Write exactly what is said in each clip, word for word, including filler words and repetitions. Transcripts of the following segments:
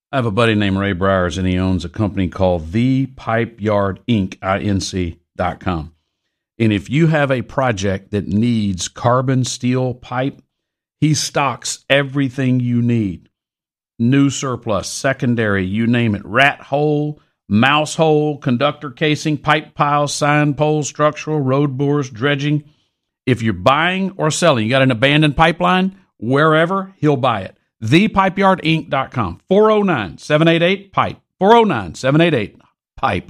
I have a buddy named Ray Briers, and he owns a company called The Pipe Yard Inc, I N C dot com. And if you have a project that needs carbon steel pipe, he stocks everything you need. New surplus, secondary, you name it. Rat hole, mouse hole, conductor casing, pipe piles, sign poles, structural, road bores, dredging. If you're buying or selling, you got an abandoned pipeline, wherever, he'll buy it. the pipe yard inc dot com. four oh nine, seven eight eight, PIPE. four oh nine, seven eight eight, PIPE.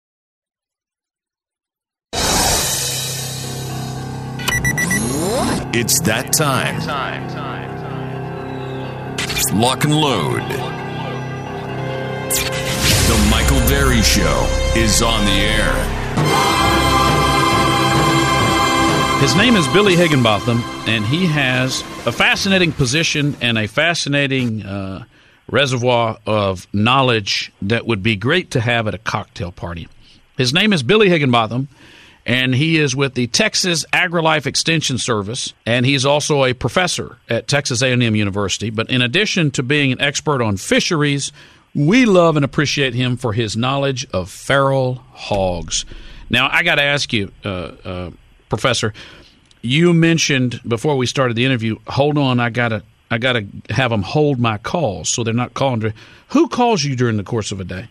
It's that time. Time, time, time. Lock and load. The Michael Berry Show is on the air. His name is Billy Higginbotham, and he has a fascinating position and a fascinating uh, reservoir of knowledge that would be great to have at a cocktail party. His name is Billy Higginbotham, and he is with the Texas AgriLife Extension Service, and he's also a professor at Texas A and M University. But in addition to being an expert on fisheries, we love and appreciate him for his knowledge of feral hogs. Now, I got to ask you, uh, uh, Professor, you mentioned before we started the interview, hold on, I got to I got to have them hold my calls so they're not calling. To, who calls you during the course of a day?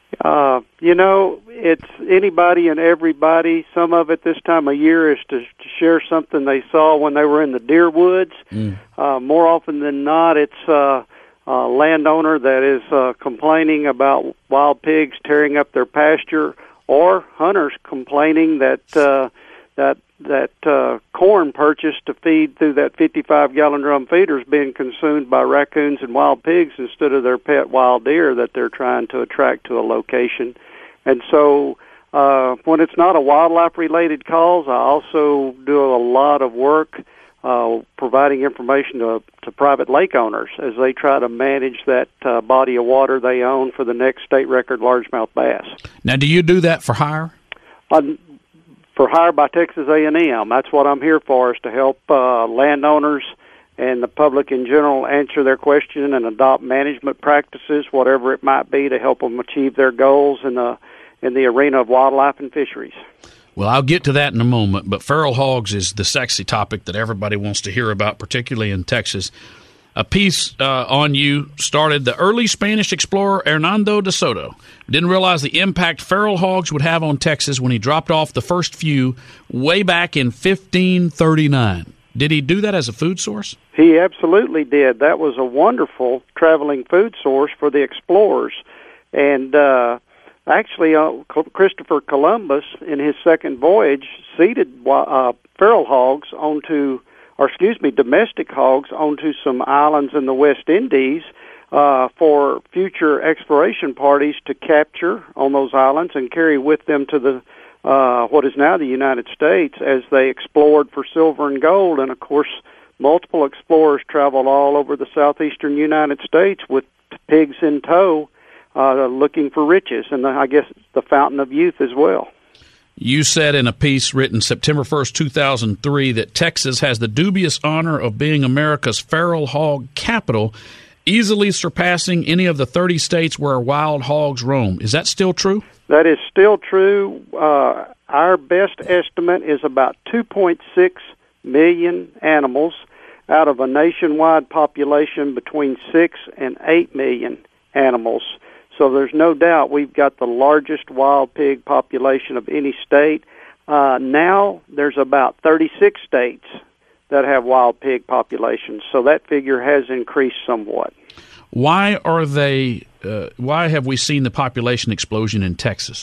Uh, you know, it's anybody and everybody. Some of it this time of year is to, to share something they saw when they were in the deer woods. Mm. Uh, more often than not, it's uh, a landowner that is uh, complaining about wild pigs tearing up their pasture, or hunters complaining that uh, that that uh, corn purchased to feed through that fifty-five gallon drum feeder is being consumed by raccoons and wild pigs instead of their pet wild deer that they're trying to attract to a location. And so uh, when it's not a wildlife-related cause, I also do a lot of work uh, providing information to, to private lake owners as they try to manage that uh, body of water they own for the next state record largemouth bass. Now, do you do that for hire? Um, For hire by Texas A and M. That's what I'm here for, is to help uh, landowners and the public in general answer their question and adopt management practices, whatever it might be, to help them achieve their goals in the in the arena of wildlife and fisheries. Well, I'll get to that in a moment, but feral hogs is the sexy topic that everybody wants to hear about, particularly in Texas. A piece uh, on you started the early Spanish explorer Hernando de Soto. Didn't realize the impact feral hogs would have on Texas when he dropped off the first few way back in fifteen thirty-nine. Did he do that as a food source? He absolutely did. That was a wonderful traveling food source for the explorers. And uh, actually, uh, Christopher Columbus, in his second voyage, seeded uh, feral hogs onto or excuse me, domestic hogs onto some islands in the West Indies uh, for future exploration parties to capture on those islands and carry with them to the uh, what is now the United States as they explored for silver and gold. And, of course, multiple explorers traveled all over the southeastern United States with pigs in tow uh, looking for riches, and the, I guess the fountain of youth as well. You said in a piece written September first, two thousand three, that Texas has the dubious honor of being America's feral hog capital, easily surpassing any of the thirty states where wild hogs roam. Is that still true? That is still true. Uh, our best estimate is about two point six million animals out of a nationwide population between six and eight million animals. So there's no doubt we've got the largest wild pig population of any state. Uh, now there's about thirty-six states that have wild pig populations, so that figure has increased somewhat. Why are they? Uh, why have we seen the population explosion in Texas?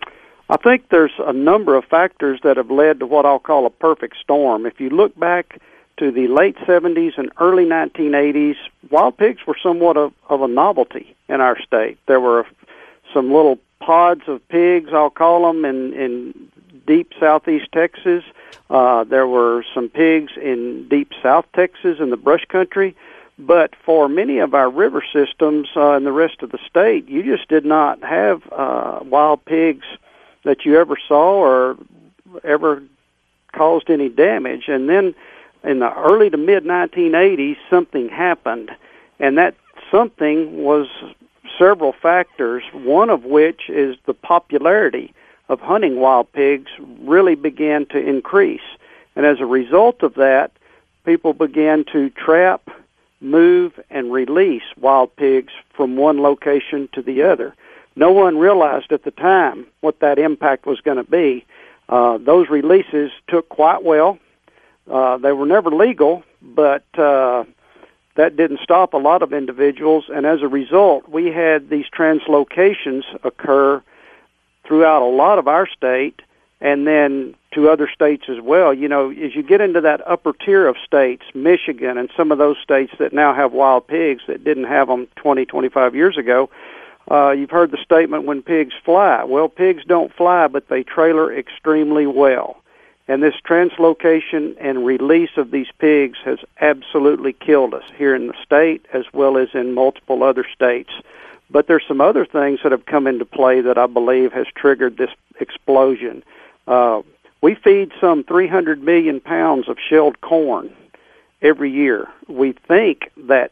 I think there's a number of factors that have led to what I'll call a perfect storm. If you look back to the late seventies and early nineteen eighties, wild pigs were somewhat of, of a novelty in our state. There were some little pods of pigs, I'll call them, in, in deep southeast Texas. Uh, there were some pigs in deep south Texas in the brush country. But for many of our river systems uh, in the rest of the state, you just did not have uh, wild pigs that you ever saw or ever caused any damage. And then in the early to mid nineteen eighties, something happened, and that something was several factors, one of which is the popularity of hunting wild pigs really began to increase. And as a result of that, people began to trap, move, and release wild pigs from one location to the other. No one realized at the time what that impact was going to be. Uh, those releases took quite well. Uh, they were never legal, but uh, that didn't stop a lot of individuals, and as a result, we had these translocations occur throughout a lot of our state, and then to other states as well. You know, as you get into that upper tier of states, Michigan and some of those states that now have wild pigs that didn't have them twenty, twenty-five years ago, uh, you've heard the statement, when pigs fly. Well, pigs don't fly, but they trailer extremely well. And this translocation and release of these pigs has absolutely killed us here in the state as well as in multiple other states. But there's some other things that have come into play that I believe has triggered this explosion. Uh, we feed some three hundred million pounds of shelled corn every year. We think that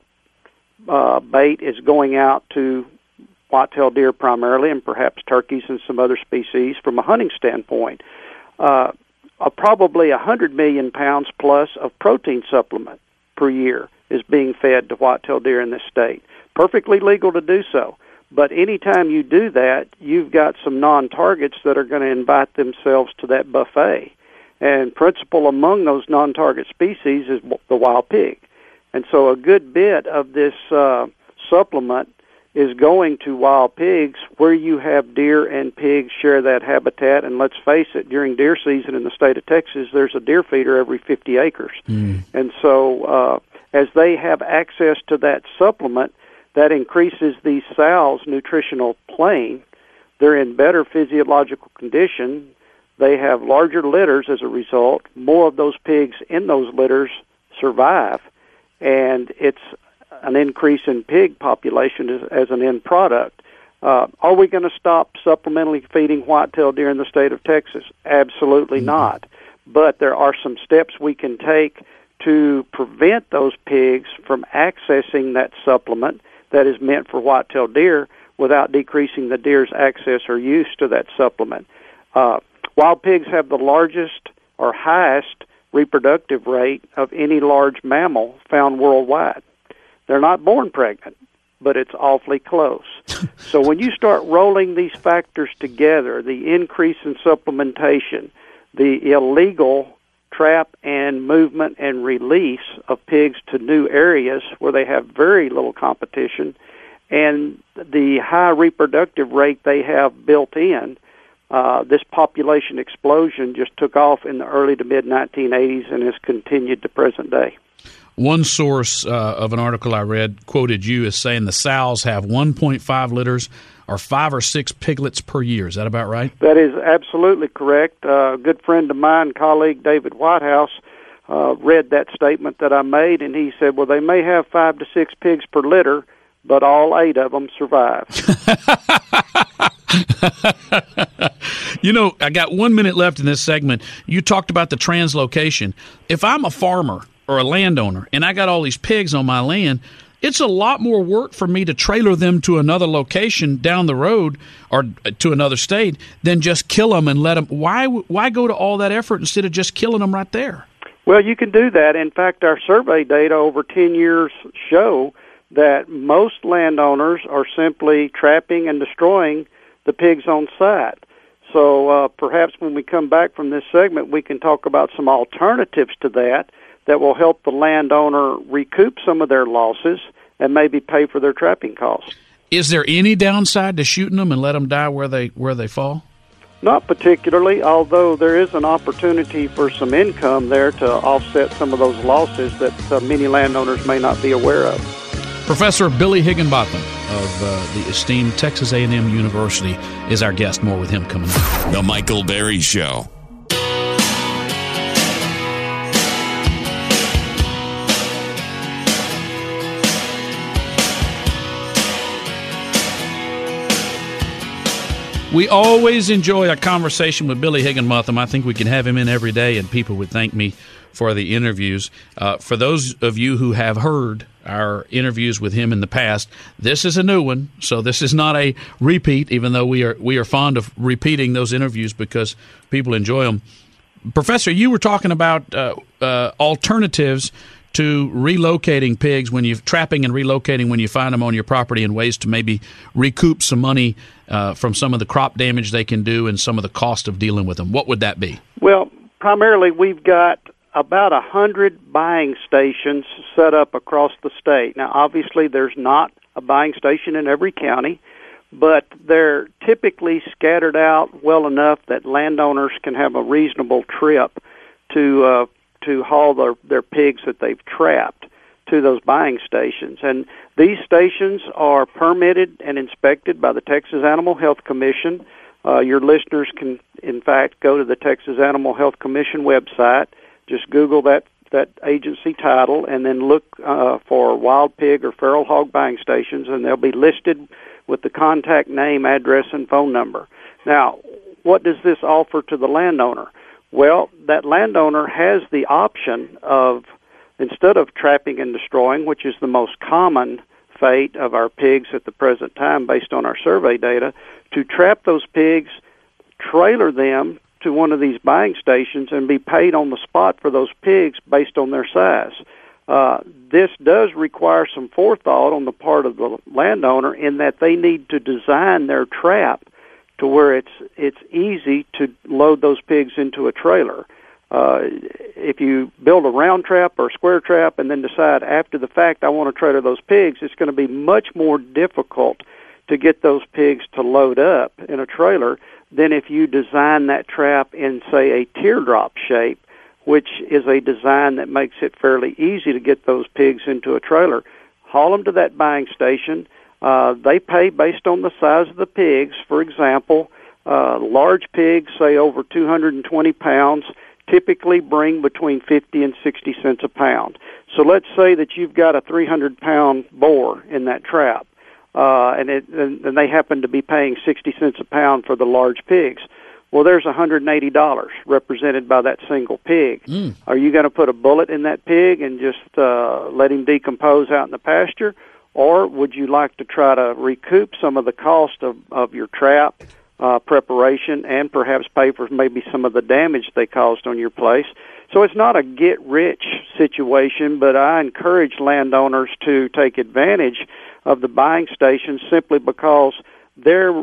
uh, bait is going out to white-tailed deer primarily, and perhaps turkeys and some other species from a hunting standpoint. Uh, uh, probably one hundred million pounds plus of protein supplement per year is being fed to white-tailed deer in this state. Perfectly legal to do so. But anytime you do that, you've got some non-targets that are going to invite themselves to that buffet. And principal among those non-target species is the wild pig. And so a good bit of this uh, supplement is going to wild pigs where you have deer and pigs share that habitat. And let's face it, during deer season in the state of Texas, there's a deer feeder every fifty acres. Mm. And so uh, as they have access to that supplement, that increases these sows' nutritional plane. They're in better physiological condition. They have larger litters as a result. More of those pigs in those litters survive, and it's an increase in pig population as, as an end product. Uh, are we going to stop supplementally feeding white-tailed deer in the state of Texas? Absolutely mm-hmm. not. But there are some steps we can take to prevent those pigs from accessing that supplement that is meant for white-tailed deer without decreasing the deer's access or use to that supplement. Uh, wild pigs have the largest or highest reproductive rate of any large mammal found worldwide. They're not born pregnant, but it's awfully close. So when you start rolling these factors together, the increase in supplementation, the illegal trap and movement and release of pigs to new areas where they have very little competition, and the high reproductive rate they have built in, uh, this population explosion just took off in the early to mid nineteen eighties and has continued to present day. One source uh, of an article I read quoted you as saying the sows have one point five litters or five or six piglets per year. Is that about right? That is absolutely correct. Uh, a good friend of mine, colleague David Whitehouse, uh, read that statement that I made, and he said, well, they may have five to six pigs per litter, but all eight of them survive. You know, I got one minute left in this segment. You talked about the translocation. If I'm a farmer or a landowner and I got all these pigs on my land, it's a lot more work for me to trailer them to another location down the road or to another state than just kill them and let them. Why, why go to all that effort instead of just killing them right there? Well, you can do that. In fact, our survey data over ten years show that most landowners are simply trapping and destroying the pigs on site. So uh, perhaps when we come back from this segment, we can talk about some alternatives to that that will help the landowner recoup some of their losses and maybe pay for their trapping costs. Is there any downside to shooting them and let them die where they where they fall? Not particularly, although there is an opportunity for some income there to offset some of those losses that uh, many landowners may not be aware of. Professor Billy Higginbotham of uh, the esteemed Texas A and M University is our guest. More with him coming up. The Michael Berry Show. We always enjoy a conversation with Billy Higginbotham. I think we can have him in every day, and people would thank me for the interviews. Uh, for those of you who have heard our interviews with him in the past. This is a new one, so this is not a repeat, even though we are we are fond of repeating those interviews because people enjoy them. Professor, you were talking about uh, uh, alternatives to relocating pigs when you're trapping and relocating when you find them on your property, and ways to maybe recoup some money uh, from some of the crop damage they can do and some of the cost of dealing with them. What would that be? Well, primarily we've got about a hundred buying stations set up across the state. Now, obviously, there's not a buying station in every county, but they're typically scattered out well enough that landowners can have a reasonable trip to uh, to haul their, their pigs that they've trapped to those buying stations. And these stations are permitted and inspected by the Texas Animal Health Commission. Uh, your listeners can, in fact, go to the Texas Animal Health Commission website. Just Google that, that agency title and then look uh, for wild pig or feral hog buying stations, and they'll be listed with the contact name, address, and phone number. Now, what does this offer to the landowner? Well, that landowner has the option of, instead of trapping and destroying, which is the most common fate of our pigs at the present time based on our survey data, to trap those pigs, trailer them to one of these buying stations, and be paid on the spot for those pigs based on their size. Uh, this does require some forethought on the part of the landowner in that they need to design their trap to where it's it's easy to load those pigs into a trailer. Uh, if you build a round trap or a square trap and then decide after the fact I want to trailer those pigs, it's going to be much more difficult to get those pigs to load up in a trailer than if you design that trap in, say, a teardrop shape, which is a design that makes it fairly easy to get those pigs into a trailer. Haul them to that buying station. Uh, they pay based on the size of the pigs. For example, uh, large pigs, say over two hundred twenty pounds, typically bring between fifty and sixty cents a pound. So let's say that you've got a three hundred pound boar in that trap, uh, and, it, and, and they happen to be paying sixty cents a pound for the large pigs. Well, there's one hundred eighty dollars represented by that single pig. Mm. Are you going to put a bullet in that pig and just uh, let him decompose out in the pasture? Or would you like to try to recoup some of the cost of, of your trap uh, preparation and perhaps pay for maybe some of the damage they caused on your place? So it's not a get-rich situation, but I encourage landowners to take advantage of the buying stations simply because they're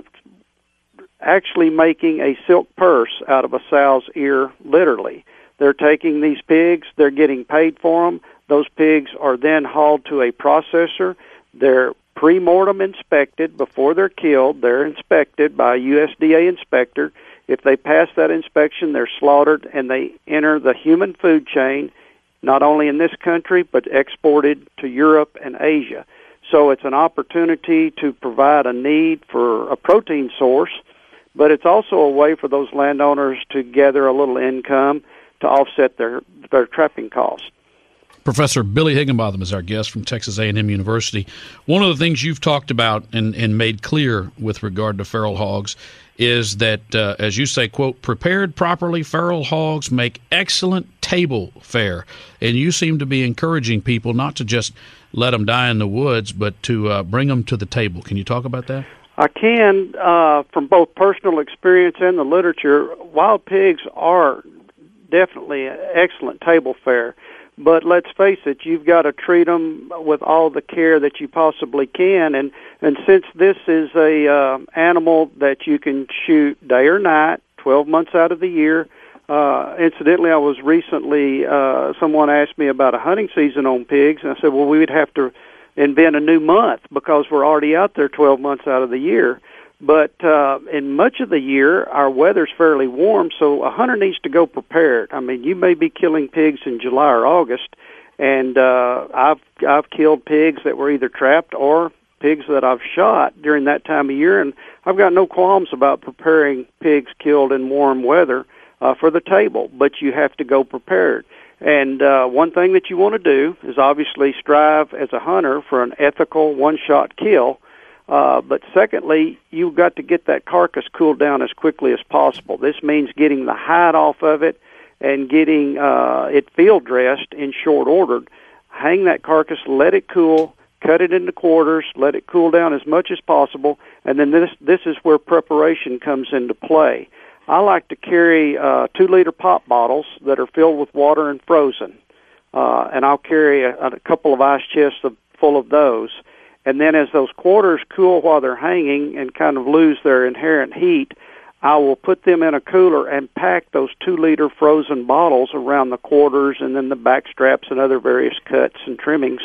actually making a silk purse out of a sow's ear, literally. They're taking these pigs, they're getting paid for them. Those pigs are then hauled to a processor. They're pre-mortem inspected before they're killed. They're inspected by a U S D A inspector. If they pass that inspection, they're slaughtered, and they enter the human food chain, not only in this country, but exported to Europe and Asia. So it's an opportunity to provide a need for a protein source, but it's also a way for those landowners to gather a little income to offset their, their trapping costs. Professor Billy Higginbotham is our guest from Texas A and M University. One of the things you've talked about and, and made clear with regard to feral hogs is that, uh, as you say, quote, prepared properly, feral hogs make excellent table fare. And you seem to be encouraging people not to just let them die in the woods, but to uh, bring them to the table. Can you talk about that? I can. Uh, from both personal experience and the literature, wild pigs are definitely an excellent table fare. But let's face it, you've got to treat them with all the care that you possibly can. And, and since this is a uh, animal that you can shoot day or night, twelve months out of the year, uh, incidentally, I was recently, uh, someone asked me about a hunting season on pigs, and I said, well, we would have to invent a new month because we're already out there twelve months out of the year. But uh, in much of the year, our weather's fairly warm, so a hunter needs to go prepared. I mean, you may be killing pigs in July or August, and uh, I've I've killed pigs that were either trapped or pigs that I've shot during that time of year, and I've got no qualms about preparing pigs killed in warm weather uh, for the table, but you have to go prepared. And uh, one thing that you want to do is obviously strive as a hunter for an ethical one-shot kill. Uh, but secondly, you've got to get that carcass cooled down as quickly as possible. This means getting the hide off of it and getting uh, it field dressed in short order. hang that carcass, let it cool, cut it into quarters, let it cool down as much as possible, and then this this is where preparation comes into play. I like to carry uh, two-liter pop bottles that are filled with water and frozen, uh, and I'll carry a, a couple of ice chests of, full of those. And then as those quarters cool while they're hanging and kind of lose their inherent heat, I will put them in a cooler and pack those two-liter frozen bottles around the quarters and then the back straps and other various cuts and trimmings.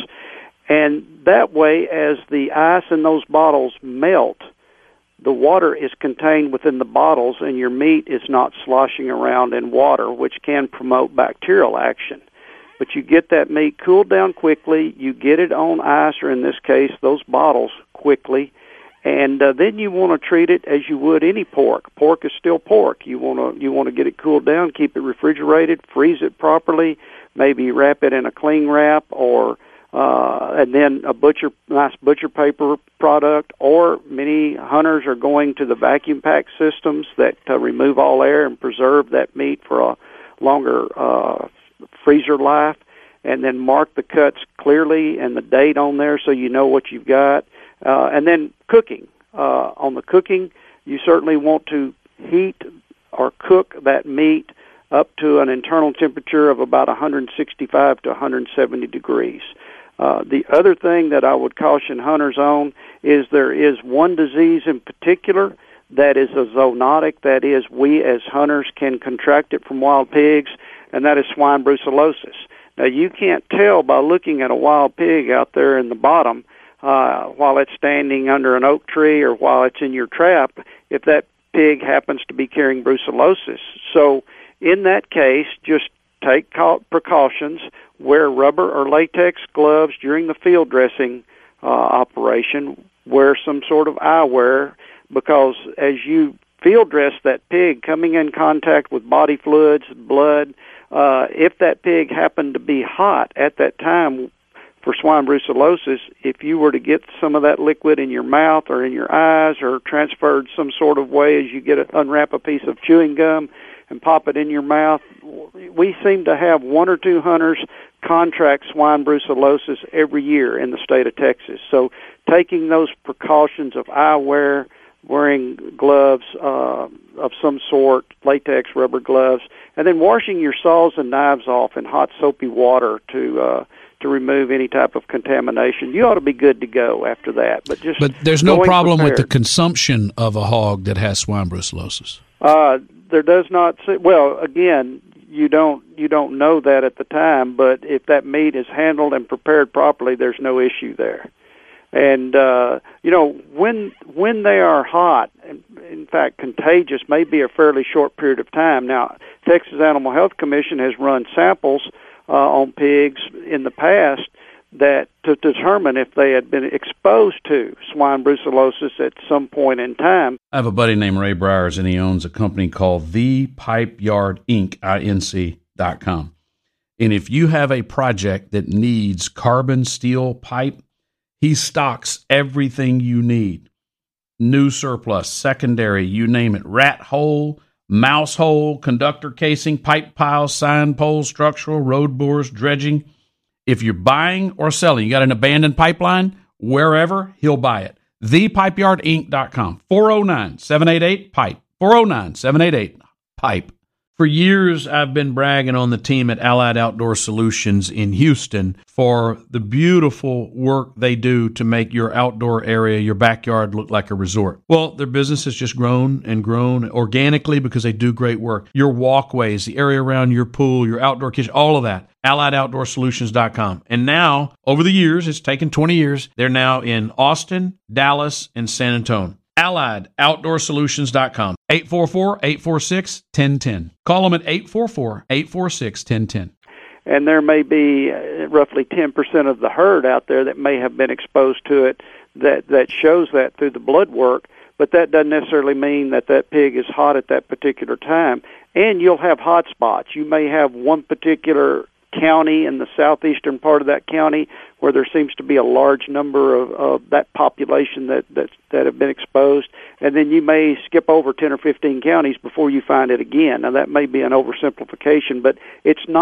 And that way, as the ice in those bottles melt, the water is contained within the bottles and your meat is not sloshing around in water, which can promote bacterial action. But you get that meat cooled down quickly, you get it on ice, or in this case, those bottles quickly, and uh, then you want to treat it as you would any pork. Pork is still pork. You want to you want to get it cooled down, keep it refrigerated, freeze it properly, maybe wrap it in a cling wrap, or uh, and then a butcher nice butcher paper product. Or many hunters are going to the vacuum pack systems that uh, remove all air and preserve that meat for a longer uh, freezer life, and then mark the cuts clearly and the date on there so you know what you've got. Uh, and then cooking. Uh, on the cooking, you certainly want to heat or cook that meat up to an internal temperature of about one sixty-five to one seventy degrees. Uh, the other thing that I would caution hunters on is there is one disease in particular that is a zoonotic, that is, we as hunters can contract it from wild pigs, and that is swine brucellosis. Now, you can't tell by looking at a wild pig out there in the bottom uh, while it's standing under an oak tree or while it's in your trap if that pig happens to be carrying brucellosis. So in that case, just take precautions, wear rubber or latex gloves during the field dressing uh, operation, wear some sort of eyewear, because as you field dress that pig, coming in contact with body fluids, blood, uh, if that pig happened to be hot at that time for swine brucellosis, if you were to get some of that liquid in your mouth or in your eyes or transferred some sort of way as you get a, unwrap a piece of chewing gum and pop it in your mouth, we seem to have one or two hunters contract swine brucellosis every year in the state of Texas. So taking those precautions of eyewear, wearing gloves uh, of some sort, latex rubber gloves, and then washing your saws and knives off in hot soapy water to uh, to remove any type of contamination. You ought to be good to go after that. But just but there's no problem prepared. with the consumption of a hog that has swine brucellosis. Uh, there does not. Well, again, you don't you don't know that at the time. But if that meat is handled and prepared properly, there's no issue there. And, uh, you know, when when they are hot, in, in fact, contagious may be a fairly short period of time. Now, Texas Animal Health Commission has run samples uh, on pigs in the past that to determine if they had been exposed to swine brucellosis at some point in time. I have a buddy named Ray Briers, and he owns a company called The Pipe Yard Inc, I N C dot com. And if you have a project that needs carbon steel pipe, he stocks everything you need. New surplus, secondary, you name it. Rat hole, mouse hole, conductor casing, pipe piles, sign poles, structural, road bores, dredging. If you're buying or selling, you got an abandoned pipeline, wherever, he'll buy it. the pipe yard inc dot com. four oh nine, seven eight eight, pipe. four oh nine, seven eight eight, pipe. For years, I've been bragging on the team at Allied Outdoor Solutions in Houston for the beautiful work they do to make your outdoor area, your backyard, look like a resort. Well, their business has just grown and grown organically because they do great work. Your walkways, the area around your pool, your outdoor kitchen, all of that. allied outdoor solutions dot com. And now, over the years, it's taken twenty years, they're now in Austin, Dallas, and San Antonio. allied outdoor solutions dot com. eight four four, eight four six, one oh one oh. Call them at eight four four, eight four six, one oh one oh. And there may be uh, roughly ten percent of the herd out there that may have been exposed to it that, that shows that through the blood work, but that doesn't necessarily mean that that pig is hot at that particular time. And you'll have hot spots. You may have one particular county in the southeastern part of that county where there seems to be a large number of, of that population that, that that have been exposed, and then you may skip over ten or fifteen counties before you find it again. Now, that may be an oversimplification, but it's not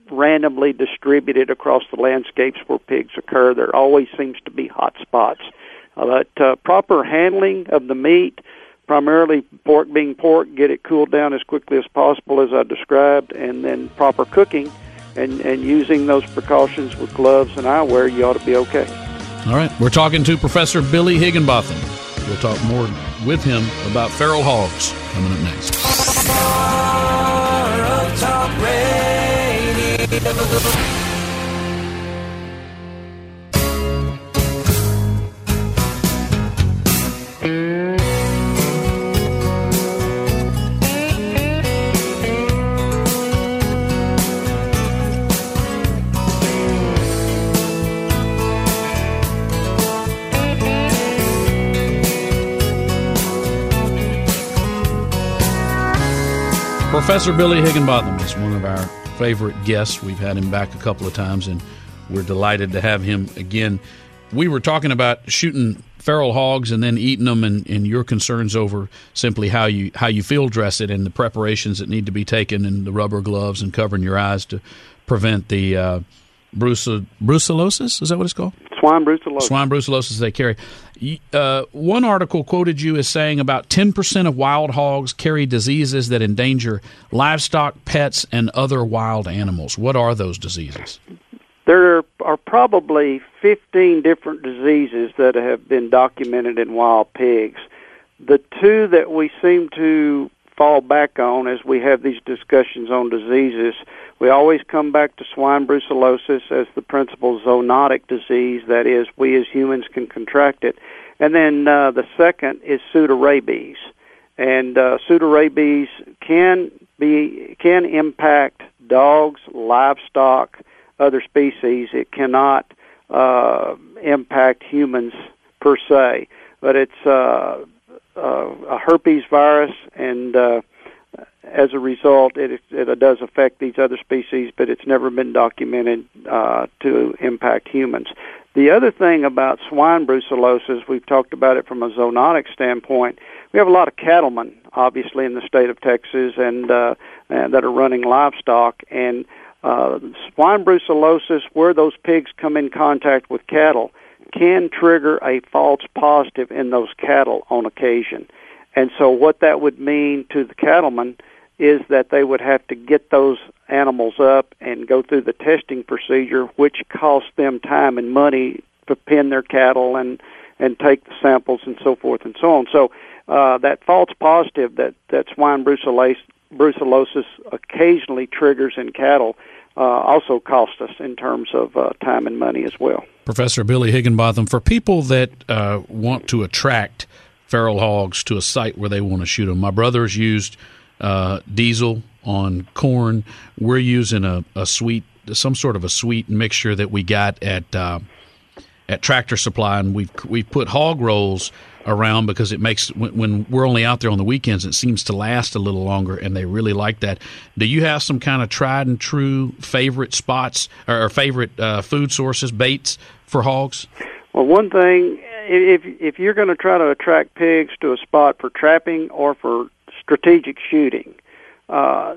randomly distributed across the landscapes where pigs occur. There always seems to be hot spots. Uh, but uh, proper handling of the meat, primarily pork being pork, get it cooled down as quickly as possible, as I described, and then proper cooking and, and using those precautions with gloves and eyewear, you ought to be okay. All right. We're talking to Professor Billy Higginbotham. We'll talk more with him about feral hogs coming up next. Talk Radio. Professor Billy Higginbotham is one of our favorite guests. We've had him back a couple of times, and we're delighted to have him again. We were talking about shooting feral hogs and then eating them, and, and your concerns over simply how you how you field dress it and the preparations that need to be taken, and the rubber gloves and covering your eyes to prevent the uh, brucel- brucellosis. Is that what it's called? Swine brucellosis. Swine brucellosis they carry. Uh, one article quoted you as saying about ten percent of wild hogs carry diseases that endanger livestock, pets, and other wild animals. What are those diseases? There are probably fifteen different diseases that have been documented in wild pigs. The two that we seem to fall back on as we have these discussions on diseases, we always come back to swine brucellosis as the principal zoonotic disease, that is, we as humans can contract it. And then uh, the second is pseudorabies. And uh, pseudorabies can be can impact dogs, livestock, other species. It cannot uh, impact humans per se, but it's uh, uh, a herpes virus, and uh, as a result, it, it does affect these other species, but it's never been documented uh, to impact humans. The other thing about swine brucellosis, we've talked about it from a zoonotic standpoint. We have a lot of cattlemen, obviously, in the state of Texas, and, uh, and that are running livestock, and uh, swine brucellosis, where those pigs come in contact with cattle, can trigger a false positive in those cattle on occasion. And so what that would mean to the cattlemen is that they would have to get those animals up and go through the testing procedure, which costs them time and money to pin their cattle and, and take the samples and so forth and so on. So uh, that false positive that, that swine brucellosis, brucellosis occasionally triggers in cattle uh, also costs us in terms of uh, time and money as well. Professor Billy Higginbotham, for people that uh, want to attract feral hogs to a site where they want to shoot them, my brother's used uh, diesel on corn. We're using a, a sweet, some sort of a sweet mixture that we got at uh, at Tractor Supply, and we've we've put hog rolls around because it makes when, when we're only out there on the weekends, it seems to last a little longer, and they really like that. Do you have some kind of tried and true favorite spots or favorite uh, food sources, baits for hogs? Well, one thing, if if you're going to try to attract pigs to a spot for trapping or for strategic shooting, uh,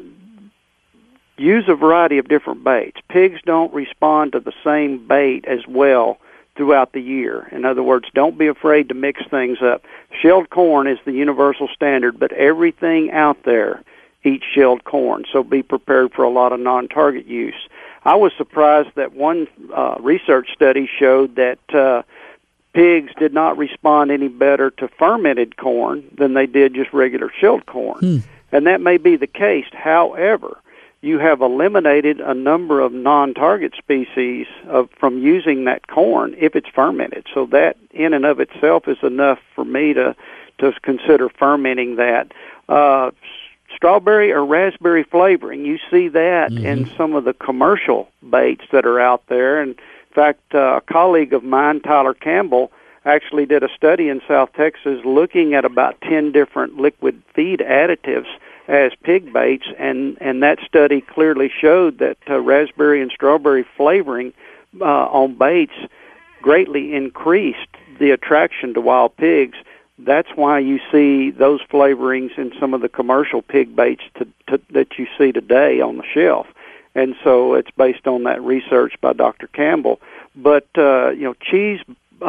use a variety of different baits. Pigs don't respond to the same bait as well throughout the year. In other words, don't be afraid to mix things up. Shelled corn is the universal standard, but everything out there eats shelled corn, so be prepared for a lot of non-target use. I was surprised that one uh, research study showed that uh, pigs did not respond any better to fermented corn than they did just regular shelled corn. Hmm. And that may be the case. However, you have eliminated a number of non-target species of, from using that corn if it's fermented. So that in and of itself is enough for me to, to consider fermenting that. Uh, strawberry or raspberry flavoring, you see that mm-hmm. in some of the commercial baits that are out there. And in fact, uh, a colleague of mine, Tyler Campbell, actually did a study in South Texas looking at about ten different liquid feed additives as pig baits, and, and that study clearly showed that uh, raspberry and strawberry flavoring uh, on baits greatly increased the attraction to wild pigs. That's why you see those flavorings in some of the commercial pig baits to, to, that you see today on the shelf. And so it's based on that research by Doctor Campbell. But, uh, you know, cheese-based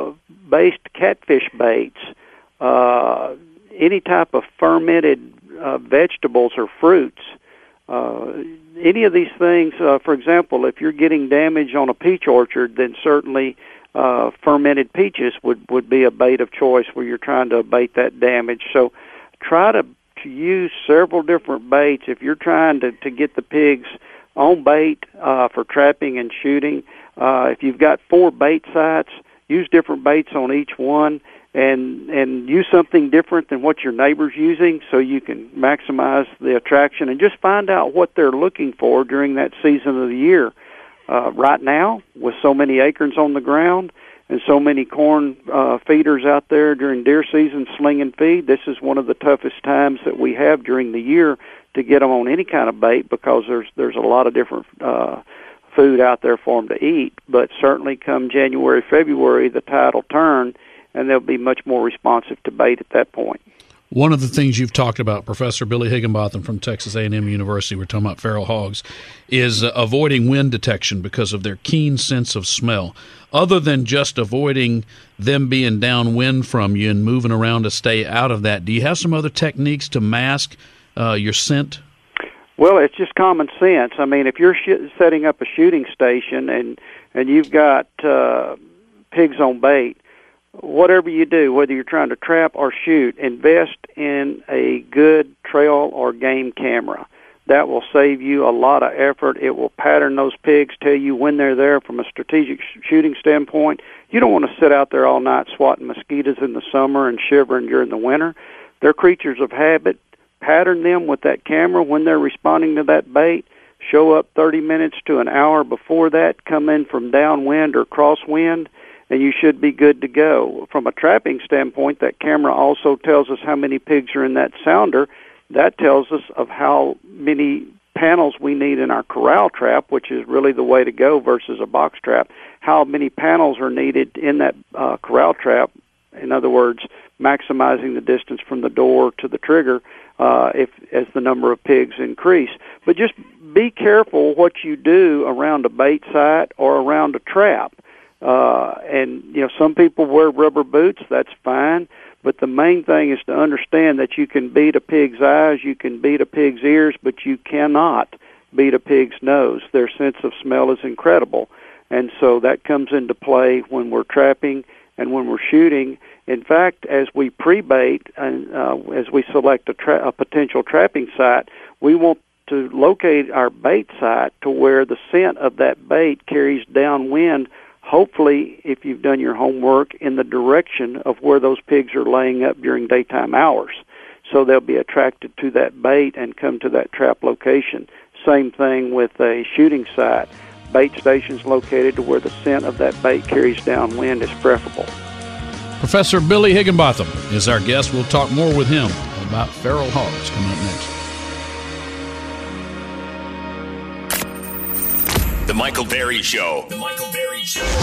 uh, catfish baits, uh, any type of fermented uh, vegetables or fruits, uh, any of these things, uh, for example, if you're getting damage on a peach orchard, then certainly uh, fermented peaches would, would be a bait of choice where you're trying to abate that damage. So try to, to use several different baits if you're trying to, to get the pigs on bait uh, for trapping and shooting. Uh, if you've got four bait sites, use different baits on each one, and and use something different than what your neighbor's using so you can maximize the attraction, and just find out what they're looking for during that season of the year. Uh, right now, with so many acorns on the ground and so many corn uh, feeders out there during deer season slinging feed, this is one of the toughest times that we have during the year to get them on any kind of bait, because there's there's a lot of different uh, food out there for them to eat. But certainly come January, February, the tide will turn, and they'll be much more responsive to bait at that point. One of the things you've talked about, Professor Billy Higginbotham from Texas A and M University, we're talking about feral hogs, is uh, avoiding wind detection because of their keen sense of smell. Other than just avoiding them being downwind from you and moving around to stay out of that, do you have some other techniques to mask uh, your scent? Well, it's just common sense. I mean, if you're sh- setting up a shooting station and, and you've got uh, pigs on bait, whatever you do, whether you're trying to trap or shoot, invest in a good trail or game camera. That will save you a lot of effort. It will pattern those pigs, tell you when they're there from a strategic sh- shooting standpoint. You don't want to sit out there all night swatting mosquitoes in the summer and shivering during the winter. They're creatures of habit. Pattern them with that camera when they're responding to that bait. Show up thirty minutes to an hour before that. Come in from downwind or crosswind, and you should be good to go. From a trapping standpoint, that camera also tells us how many pigs are in that sounder. That tells us of how many panels we need in our corral trap, which is really the way to go versus a box trap. How many panels are needed in that uh, corral trap. In other words, maximizing the distance from the door to the trigger uh, if as the number of pigs increase. But just be careful what you do around a bait site or around a trap. Uh, and, you know, some people wear rubber boots. That's fine. But the main thing is to understand that you can beat a pig's eyes, you can beat a pig's ears, but you cannot beat a pig's nose. Their sense of smell is incredible. And so that comes into play when we're trapping and when we're shooting. In fact, as we pre-bait and uh, as we select a, tra- a potential trapping site, we want to locate our bait site to where the scent of that bait carries downwind, hopefully, if you've done your homework, in the direction of where those pigs are laying up during daytime hours. So they'll be attracted to that bait and come to that trap location. Same thing with a shooting site. Bait stations located to where the scent of that bait carries downwind is preferable. Professor Billy Higginbotham is our guest. We'll talk more with him about feral hogs coming up next. The Michael Berry Show. The Michael Berry Show.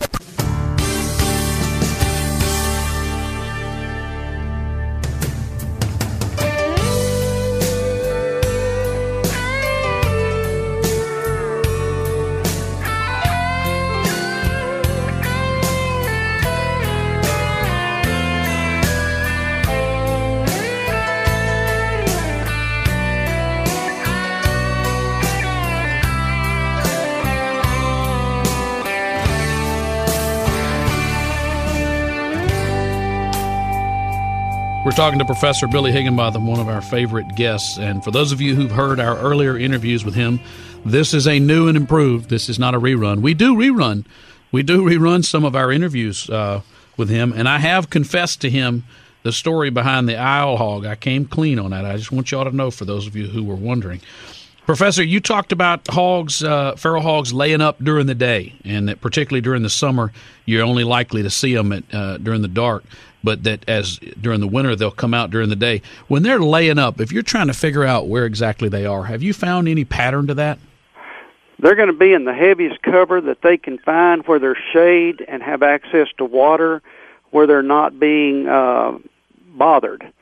We're talking to Professor Billy Higginbotham, one of our favorite guests. And for those of you who've heard our earlier interviews with him, this is a new and improved. This is not a rerun. We do rerun. We do rerun some of our interviews uh, with him. And I have confessed to him the story behind the Isle hog. I came clean on that. I just want y'all to know, for those of you who were wondering. Professor, you talked about hogs, uh, feral hogs laying up during the day, and that particularly during the summer, you're only likely to see them at, uh, during the dark, but that as during the winter, they'll come out during the day. When they're laying up, if you're trying to figure out where exactly they are, have you found any pattern to that? They're going to be in the heaviest cover that they can find, where there's shade and have access to water, where they're not being uh, bothered.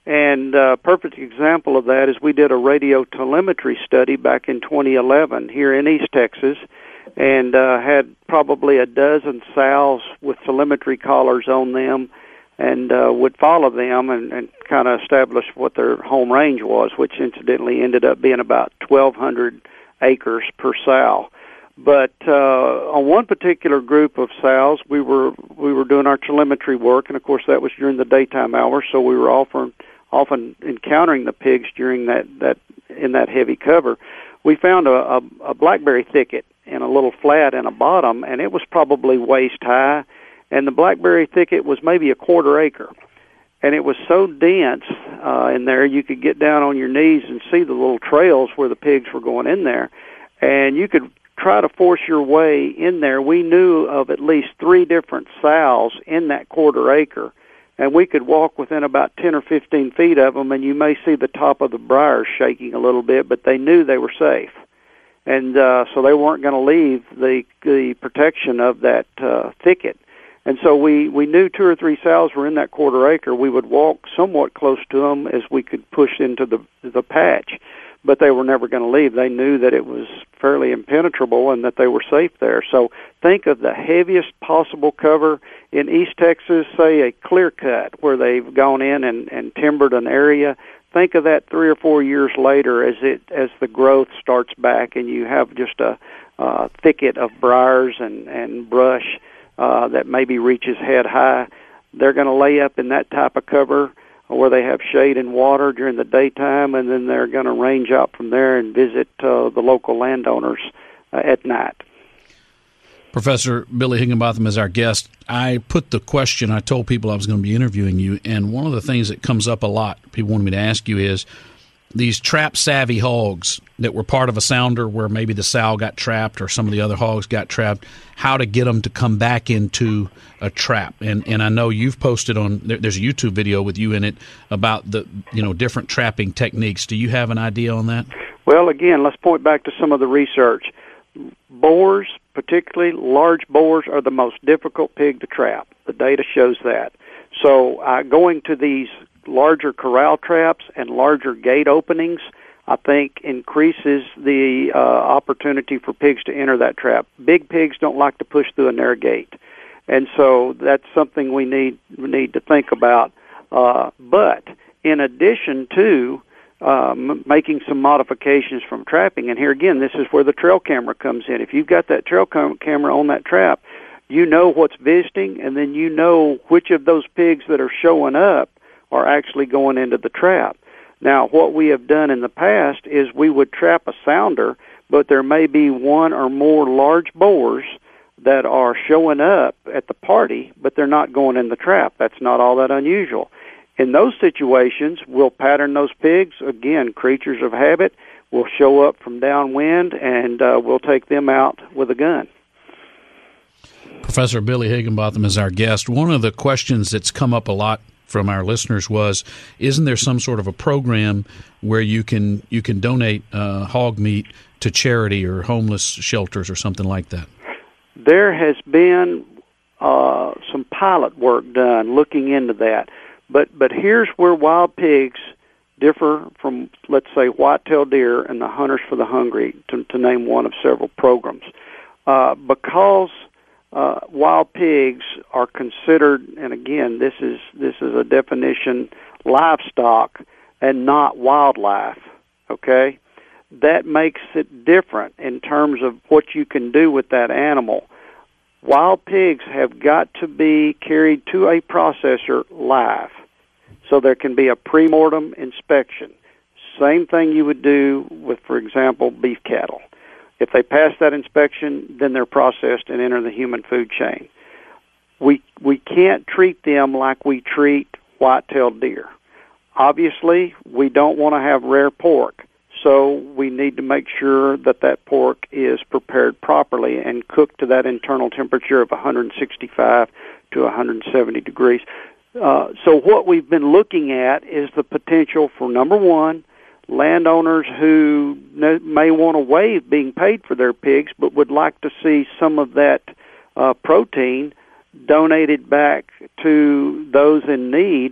And a uh, perfect example of that is we did a radio telemetry study back in twenty eleven here in East Texas, and uh, had probably a dozen sows with telemetry collars on them, and uh, would follow them and, and kind of establish what their home range was, which incidentally ended up being about twelve hundred acres per sow. But uh, on one particular group of sows, we were we were doing our telemetry work, and of course that was during the daytime hours, so we were often often encountering the pigs during that, that in that heavy cover. We found a, a, a blackberry thicket in a little flat in a bottom, and it was probably waist high, and the blackberry thicket was maybe a quarter acre. And it was so dense uh, in there, you could get down on your knees and see the little trails where the pigs were going in there, and you could try to force your way in there. We knew of at least three different sows in that quarter acre, and we could walk within about ten or fifteen feet of them, and you may see the top of the briars shaking a little bit, but they knew they were safe. And uh, so they weren't going to leave the the protection of that uh, thicket. And so we, we knew two or three sows were in that quarter acre. We would walk somewhat close to them as we could push into the the patch, but they were never going to leave. They knew that it was fairly impenetrable and that they were safe there. So think of the heaviest possible cover in East Texas, say a clear cut where they've gone in and, and timbered an area. Think of that three or four years later as it as the growth starts back and you have just a uh, thicket of briars and, and brush uh, that maybe reaches head high. They're going to lay up in that type of cover where they have shade and water during the daytime, and then they're going to range out from there and visit uh, the local landowners uh, at night. Professor Billy Higginbotham is our guest. I put the question, I told people I was going to be interviewing you, and one of the things that comes up a lot, people wanted me to ask you, is these trap-savvy hogs that were part of a sounder where maybe the sow got trapped or some of the other hogs got trapped, how to get them to come back into a trap. And and I know you've posted on, there, there's a YouTube video with you in it about the, you know, different trapping techniques. Do you have an idea on that? Well, again, let's point back to some of the research. Boars, particularly large boars, are the most difficult pig to trap. The data shows that. So uh, going to these larger corral traps and larger gate openings, I think, increases the uh, opportunity for pigs to enter that trap. Big pigs don't like to push through a narrow gate, and so that's something we need we need to think about. Uh, but in addition to um, making some modifications from trapping, and here again, this is where the trail camera comes in. If you've got that trail cam- camera on that trap, you know what's visiting, and then you know which of those pigs that are showing up are actually going into the trap. Now, what we have done in the past is we would trap a sounder, but there may be one or more large boars that are showing up at the party, but they're not going in the trap. That's not all that unusual. In those situations, we'll pattern those pigs. Again, creatures of habit will show up from downwind, and uh, we'll take them out with a gun. Professor Billy Higginbotham is our guest. One of the questions that's come up a lot from our listeners was, isn't there some sort of a program where you can you can donate uh, hog meat to charity or homeless shelters or something like that? There has been uh, some pilot work done looking into that, but but here's where wild pigs differ from, let's say, white-tailed deer and the Hunters for the Hungry, to, to name one of several programs, uh, because Uh, wild pigs are considered, and again, this is this is a definition, livestock and not wildlife, okay? That makes it different in terms of what you can do with that animal. Wild pigs have got to be carried to a processor live, so there can be a pre-mortem inspection. Same thing you would do with, for example, beef cattle. If they pass that inspection, then they're processed and enter the human food chain. We we can't treat them like we treat white-tailed deer. Obviously, we don't want to have rare pork, so we need to make sure that that pork is prepared properly and cooked to that internal temperature of one sixty-five to one seventy degrees. Uh, so what we've been looking at is the potential for, number one, landowners who may want to waive being paid for their pigs but would like to see some of that uh, protein donated back to those in need.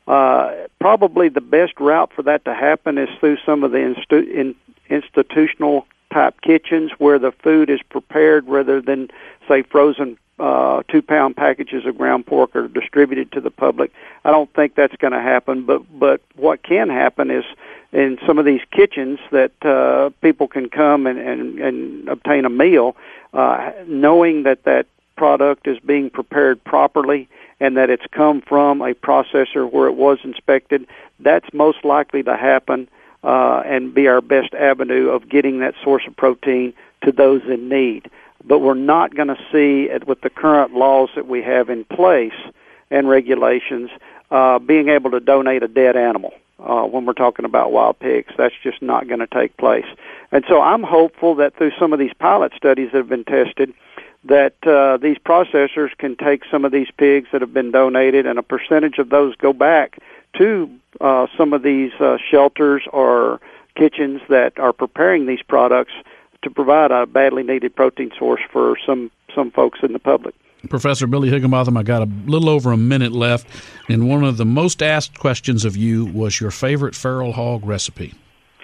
Uh, probably the best route for that to happen is through some of the instu- in, institutional type kitchens where the food is prepared rather than, say, frozen uh, two-pound packages of ground pork are distributed to the public. I don't think that's going to happen, but, but what can happen is in some of these kitchens that uh, people can come and, and, and obtain a meal, uh, knowing that that product is being prepared properly and that it's come from a processor where it was inspected. That's most likely to happen uh, and be our best avenue of getting that source of protein to those in need. But we're not going to see, it, with the current laws that we have in place and regulations, uh, being able to donate a dead animal. Uh, when we're talking about wild pigs, that's just not going to take place. And so I'm hopeful that through some of these pilot studies that have been tested, that uh, these processors can take some of these pigs that have been donated, and a percentage of those go back to uh, some of these uh, shelters or kitchens that are preparing these products to provide a badly needed protein source for some, some folks in the public. Professor Billy Higginbotham, I got a little over a minute left, and one of the most asked questions of you was your favorite feral hog recipe.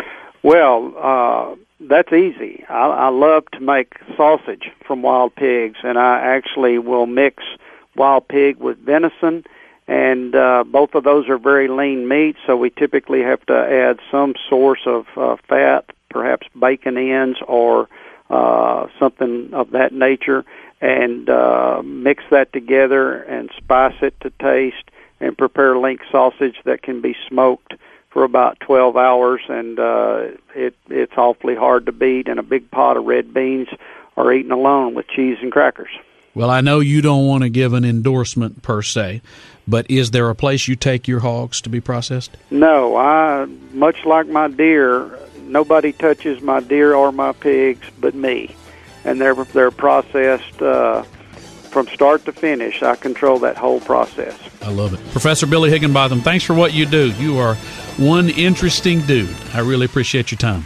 Well, uh, that's easy. I, I love to make sausage from wild pigs, and I actually will mix wild pig with venison, and uh, both of those are very lean meat, so we typically have to add some source of uh, fat, perhaps bacon ends or uh, something of that nature, and uh, mix that together and spice it to taste and prepare link sausage that can be smoked for about twelve hours, and uh, it, it's awfully hard to beat, and a big pot of red beans are eaten alone with cheese and crackers. Well, I know you don't want to give an endorsement per se, but is there a place you take your hogs to be processed? No, I, much like my deer, nobody touches my deer or my pigs but me. And they're they're processed uh, from start to finish. I control that whole process. I love it. Professor Billy Higginbotham, thanks for what you do. You are one interesting dude. I really appreciate your time.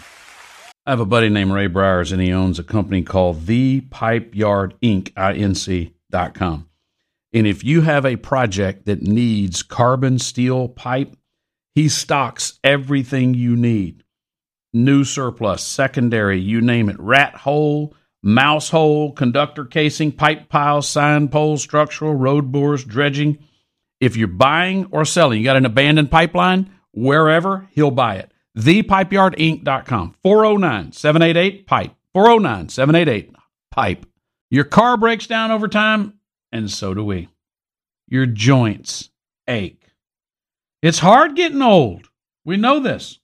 I have a buddy named Ray Briers, and he owns a company called The Pipe Yard Inc, I N C dot com. And if you have a project that needs carbon steel pipe, he stocks everything you need. New surplus, secondary, you name it, rat hole, mouse hole, conductor casing, pipe piles, sign poles, structural, road bores, dredging. If you're buying or selling, you got an abandoned pipeline, wherever, he'll buy it. the pipe yard inc dot com, four oh nine, seven eight eight, PIPE, four oh nine, seven eight eight, PIPE. Your car breaks down over time, and so do we. Your joints ache. It's hard getting old. We know this.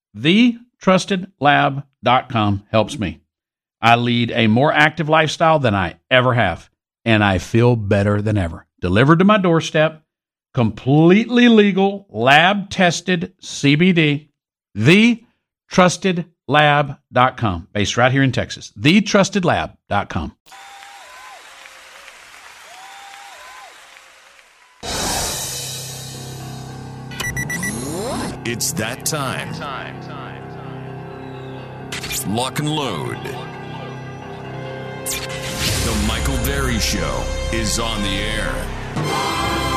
the trusted lab dot com helps me. I lead a more active lifestyle than I ever have, and I feel better than ever. Delivered to my doorstep, completely legal, lab-tested C B D, the trusted lab dot com, based right here in Texas, the trusted lab dot com. It's that time. Time, time, time. Lock and load. The Michael Berry Show is on the air.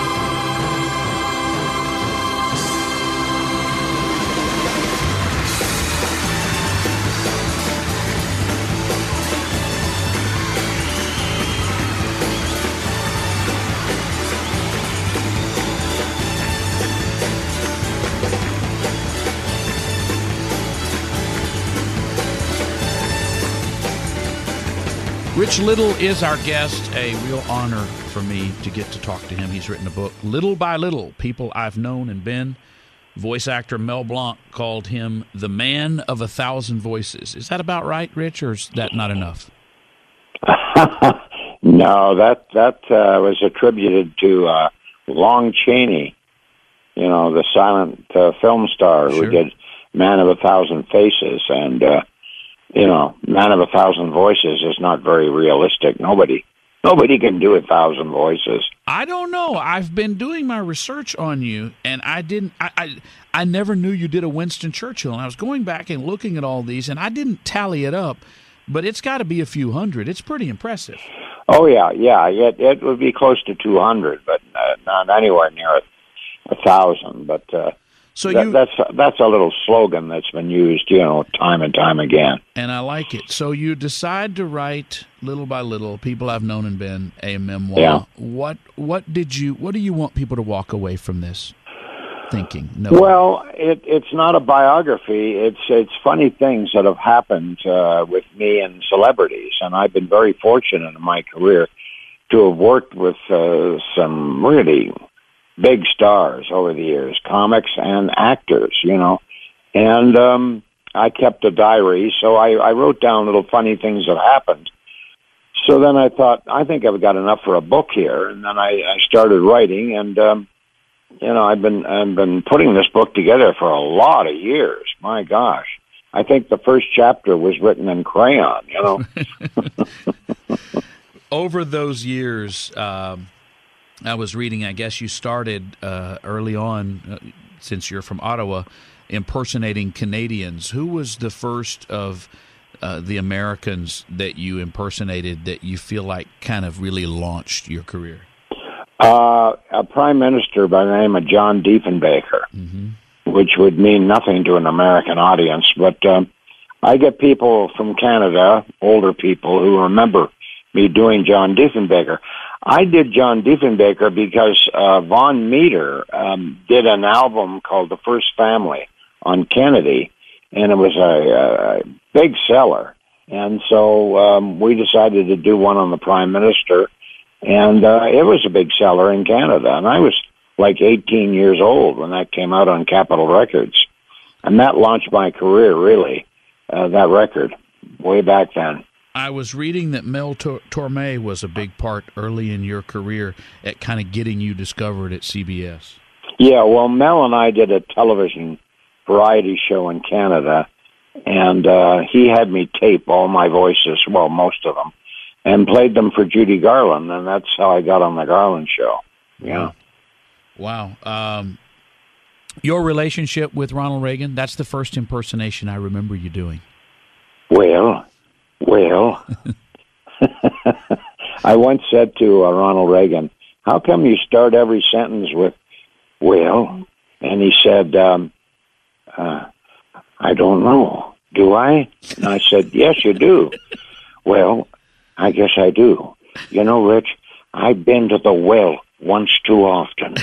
Rich Little is our guest. A real honor for me to get to talk to him. He's written a book, Little by Little, People I've Known and Been. Voice actor Mel Blanc called him the man of a thousand voices. Is that about right, Rich, or is that not enough? No, that that uh, was attributed to uh, Lon Chaney, you know, the silent uh, film star who Sure. did Man of a Thousand Faces. And, uh, you know, Man of a Thousand Voices is not very realistic. Nobody nobody can do a thousand voices. I don't know. I've been doing my research on you, and I didn't. I, I I never knew you did a Winston Churchill. And I was going back and looking at all these, and I didn't tally it up, but it's got to be a few hundred. It's pretty impressive. Oh, yeah, yeah. It, it would be close to two hundred, but uh, not anywhere near a thousand. But uh, so that, you, that's that's a little slogan that's been used, you know, time and time again. And I like it. So you decide to write little by little. People I've known and been a memoir. Yeah. What what did you? What do you want people to walk away from this thinking? No. Well, it, it's not a biography. It's it's funny things that have happened uh, with me and celebrities, and I've been very fortunate in my career to have worked with uh, some really big stars over the years, comics and actors, you know. And um, I kept a diary, so I, I wrote down little funny things that happened. So then I thought, I think I've got enough for a book here, and then I, I started writing, and um, you know, I've been I've been putting this book together for a lot of years. My gosh, I think the first chapter was written in crayon. You know. Over those years, um, I was reading, I guess you started uh, early on, uh, since you're from Ottawa, impersonating Canadians. Who was the first of uh, the Americans that you impersonated that you feel like kind of really launched your career? Uh, a prime minister by the name of John Diefenbaker, mm-hmm. which would mean nothing to an American audience. But um, I get people from Canada, older people, who remember me doing John Diefenbaker. I did John Diefenbaker because uh, Von Meter um, did an album called The First Family on Kennedy, and it was a, a big seller. And so um, we decided to do one on the Prime Minister, and uh, it was a big seller in Canada. And I was like eighteen years old when that came out on Capitol Records. And that launched my career, really, uh, that record, way back then. I was reading that Mel Tor- Torme was a big part early in your career at kind of getting you discovered at C B S. Yeah, well, Mel and I did a television variety show in Canada, and uh, he had me tape all my voices, well, most of them, and played them for Judy Garland, and that's how I got on the Garland show. Yeah. Wow. Um, your relationship with Ronald Reagan, that's the first impersonation I remember you doing. Well... Well, I once said to uh, Ronald Reagan, how come you start every sentence with, well? And he said, um, uh, I don't know. Do I? And I said, yes, you do. Well, I guess I do. You know, Rich, I've been to the well once too often.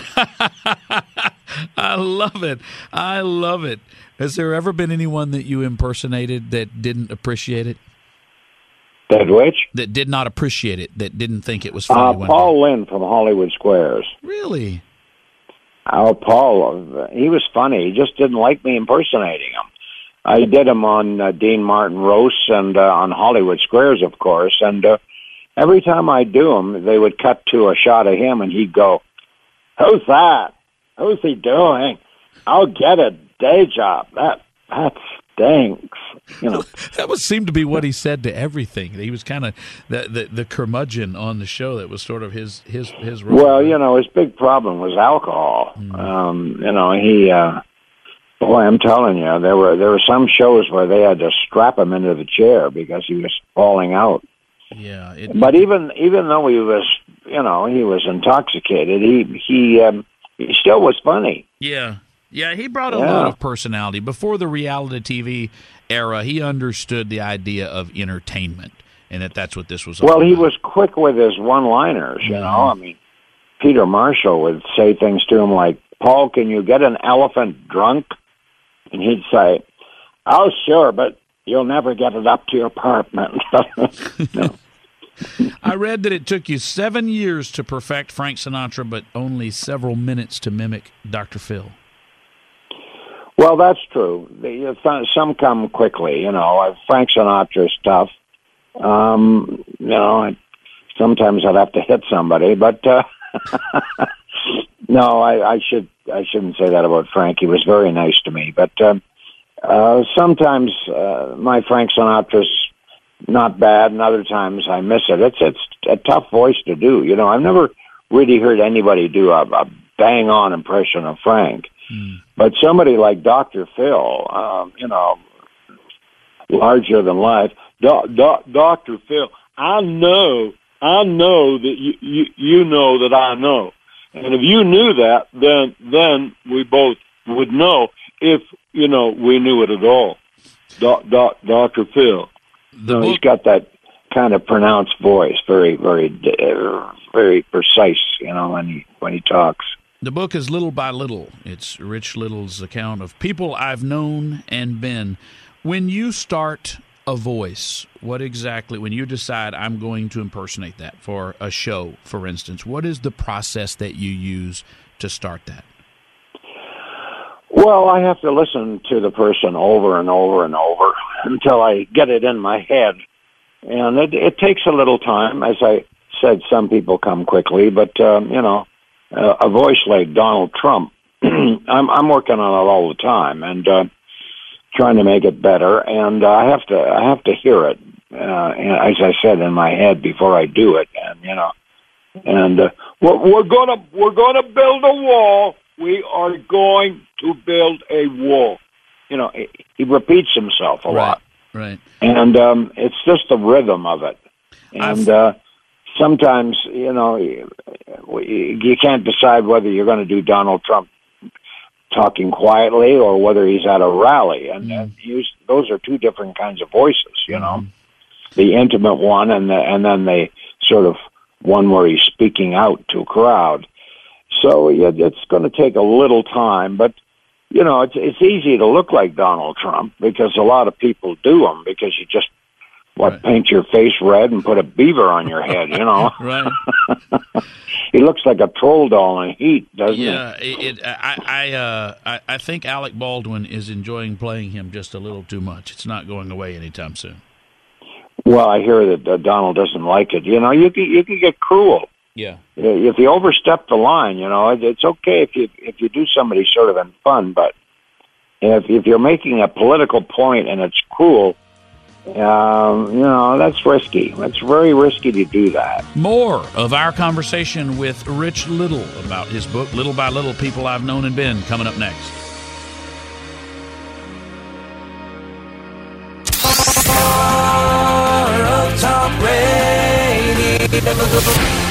I love it. I love it. Has there ever been anyone that you impersonated that didn't appreciate it? That which? That did not appreciate it, that didn't think it was funny. Uh, one Paul day. Lynn from Hollywood Squares. Really? Oh, Paul, uh, he was funny. He just didn't like me impersonating him. I did him on uh, Dean Martin roasts and uh, on Hollywood Squares, of course. And uh, every time I do them, they would cut to a shot of him, and he'd go, "Who's that? Who's he doing? I'll get a day job. That that stinks." You know, that was seemed to be what he said to everything. He was kind of the, the the curmudgeon on the show. That was sort of his his his role. Well, you know, his big problem was alcohol. Mm. Um, you know, he. Uh, boy, I'm telling you, there were there were some shows where they had to strap him into the chair because he was falling out. Yeah, it, but even even though he was, you know, he was intoxicated, he he um, he still was funny. Yeah. Yeah, he brought a yeah. lot of personality. Before the reality T V era, he understood the idea of entertainment, and that that's what this was all Well, about. he was quick with his one-liners, you mm-hmm. know. I mean, Peter Marshall would say things to him like, "Paul, can you get an elephant drunk?" And he'd say, "Oh, sure, but you'll never get it up to your apartment." No. I read that it took you seven years to perfect Frank Sinatra, but only several minutes to mimic Doctor Phil. Well, that's true. Some come quickly, you know. Frank Sinatra's tough. Um, you know, sometimes I'd have to hit somebody, but uh, no, I, I should I shouldn't say that about Frank. He was very nice to me, but uh, uh, sometimes uh, my Frank Sinatra's not bad, and other times I miss it. It's it's a tough voice to do. You know, I've never really heard anybody do a, a bang-on impression of Frank. Mm. But somebody like Doctor Phil, um, you know, larger than life, Do- Do- Doctor Phil, I know, I know that you, you, you know that I know And if you knew that, then then we both would know if, you know, we knew it at all. Doc, doc, Doctor Phil. The No, book, he's got that kind of pronounced voice, very, very, uh, very precise, you know, when he when he talks. the book is Little by Little. It's Rich Little's account of people I've known and been. When you start a voice, what exactly, when you decide I'm going to impersonate that for a show, for instance, what is the process that you use to start that? Well, I have to listen to the person over and over and over until I get it in my head. And it, it takes a little time. As I said, some people come quickly, but, um, you know, uh, a voice like Donald Trump, I'm, I'm working on it all the time and uh, trying to make it better. And uh, I have to, I have to hear it, uh, as I said, in my head before I do it. And, you know, and uh, we're, we're gonna, we're gonna build a wall. We are going to build a wall. You know, he, he repeats himself a Right, lot. right. And um, it's just the rhythm of it. And uh, sometimes, you know, you, you can't decide whether you're going to do Donald Trump talking quietly or whether he's at a rally. And, Mm. and he's, those are two different kinds of voices, you Mm. know. The intimate one and, the, and then the sort of one where he's speaking out to a crowd. So yeah, it's going to take a little time, but you know, it's it's easy to look like Donald Trump because a lot of people do them because you just what Right. paint your face red and put a beaver on your head, you know. Right. He looks like a troll doll in heat, doesn't Yeah, it, it, I, I, uh, I, I think Alec Baldwin is enjoying playing him just a little too much. It's not going away anytime soon. he? Well, I hear that uh, Donald doesn't like it. You know, you can you can get cruel. Yeah. If you overstep the line, you know, it's okay if you if you do somebody sort of in fun, but if if you're making a political point and it's cruel, um, you know, that's risky. It's very risky to do that. More of our conversation with Rich Little about his book, Little by Little, People I've Known and Been, coming up next. Talk Radio.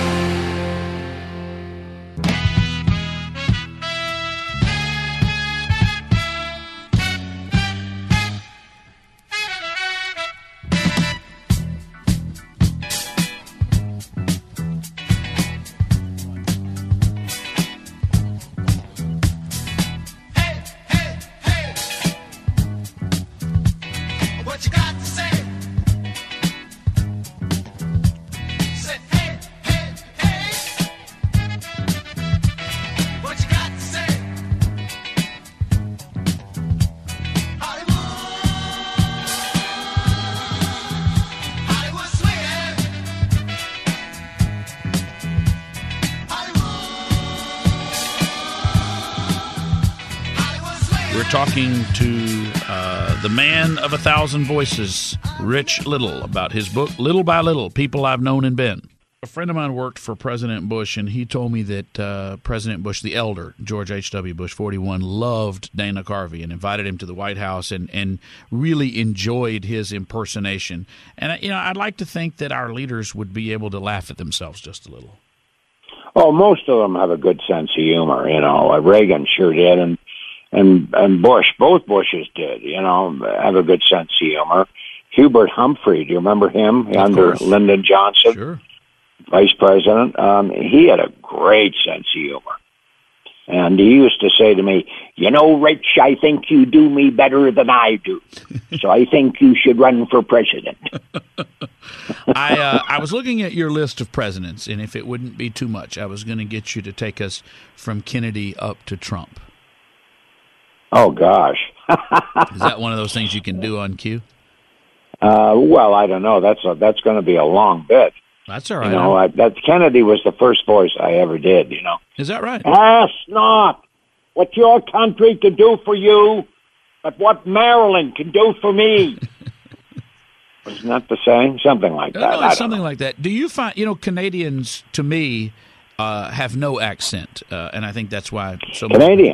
What you got to say? Say, hey, hey, hey. What you got to say? Hollywood, Hollywood swinging. Hollywood, Hollywood swinging. We're talking to uh, the man of a thousand voices, Rich Little, about his book, Little by Little, People I've Known and Been. A friend of mine worked for President Bush, and he told me that uh, President Bush, the elder, George H W. Bush, forty-one, loved Dana Carvey and invited him to the White House and, and really enjoyed his impersonation. And, you know, I'd like to think that our leaders would be able to laugh at themselves just a little. Oh, most of them have a good sense of humor. You know, Reagan sure did, and and and Bush, both Bushes did. You know, have a good sense of humor. Hubert Humphrey, do you remember him Of under course. Lyndon Johnson? Sure. Vice President, um, he had a great sense of humor. And he used to say to me, you know, Rich, I think you do me better than I do. So I think you should run for president. I uh, I was looking at your list of presidents, and if it wouldn't be too much, I was going to get you to take us from Kennedy up to Trump. Oh, gosh. Is that one of those things you can do on cue? Uh, well, I don't know. That's a, that's going to be a long bit. That's all right. You know, I, that Kennedy was the first voice I ever did, you know. Is that right? Ask not what your country can do for you, but what Maryland can do for me. Wasn't that the saying? Something like that. No, no, I don't it's something know. like that. Do you find, you know, Canadians, to me, uh, have no accent, uh, and I think that's why so many- Canadians.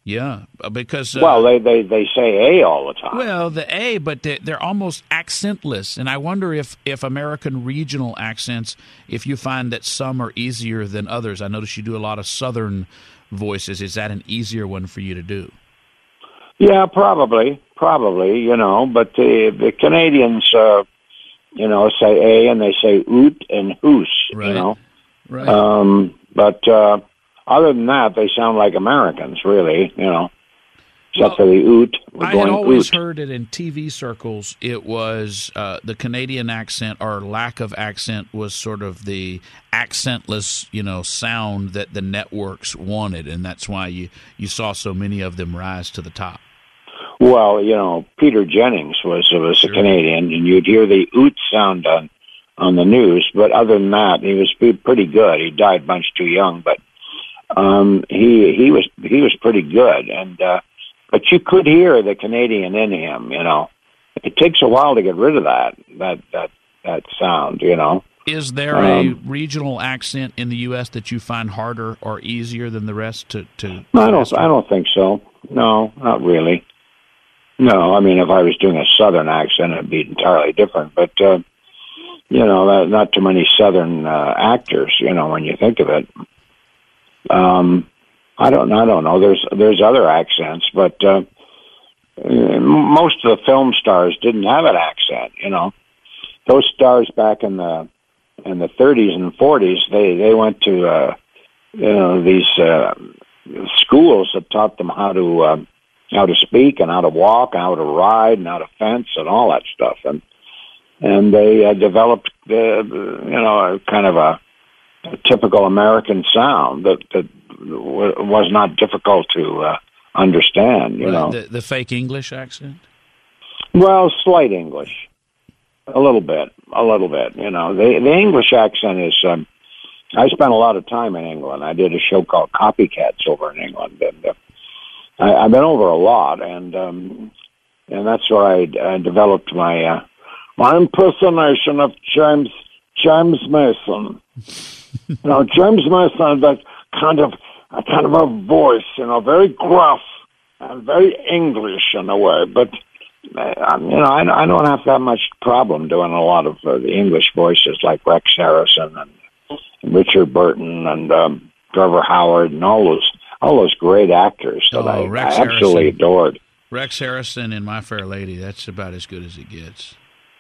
Yeah, because uh, Well, they, they, they say A all the time. well, the A, but they- they're almost accentless, and I wonder if, if American regional accents, if you find that some are easier than others. I notice you do a lot of Southern voices. Is that an easier one for you to do? Yeah, probably, probably, you know, but the, the Canadians, uh, you know, say A and they say oot and hoos, Right. you know. Right. Um, but uh, other than that, they sound like Americans, really, you know, except for the oot. We're I going had always oot. heard it in T V circles. It was uh, the Canadian accent or lack of accent was sort of the accentless, you know, sound that the networks wanted, and that's why you, you saw so many of them rise to the top. Well, you know, Peter Jennings was was Sure. a Canadian, and you'd hear the oot sound on on the news. But other than that, he was pre- pretty good. He died much too young, but um, he he was he was pretty good. And uh, but you could hear the Canadian in him. You know, it takes a while to get rid of that that that that sound. You know. Is there a Um, regional accent in the U S that you find harder or easier than the rest to? to No, I don't. I don't think so. No, not really. No, I mean, if I was doing a Southern accent, it'd be entirely different. But uh, you know, not, not too many Southern uh, actors. You know, when you think of it, um, I don't. I don't know. There's there's other accents, but uh, uh, most of the film stars didn't have an accent. You know, those stars back in the in the thirties and forties, they they went to uh, you know these uh, schools that taught them how to. Uh, how to speak and how to walk, and how to ride and how to fence and all that stuff. And and they uh, developed, uh, you know, a kind of a, a typical American sound that, that w- was not difficult to uh, understand, you Right, know. the, the fake English accent? Well, slight English. A little bit, a little bit, you know. The, the English accent is, um, I spent a lot of time in England. I did a show called Copycats over in England, and uh, I, I've been over a lot, and um, and that's where I, I developed my uh, my impersonation of James James Mason. You know, James Mason had that kind of a kind of a voice, you know, very gruff and very English in a way. But uh, you know, I, I don't have that much problem doing a lot of uh, the English voices like Rex Harrison and, and Richard Burton and um, Trevor Howard and all those. All those great actors that Oh, I, Rex I absolutely Harrison. adored. Rex Harrison and My Fair Lady, that's about as good as it gets.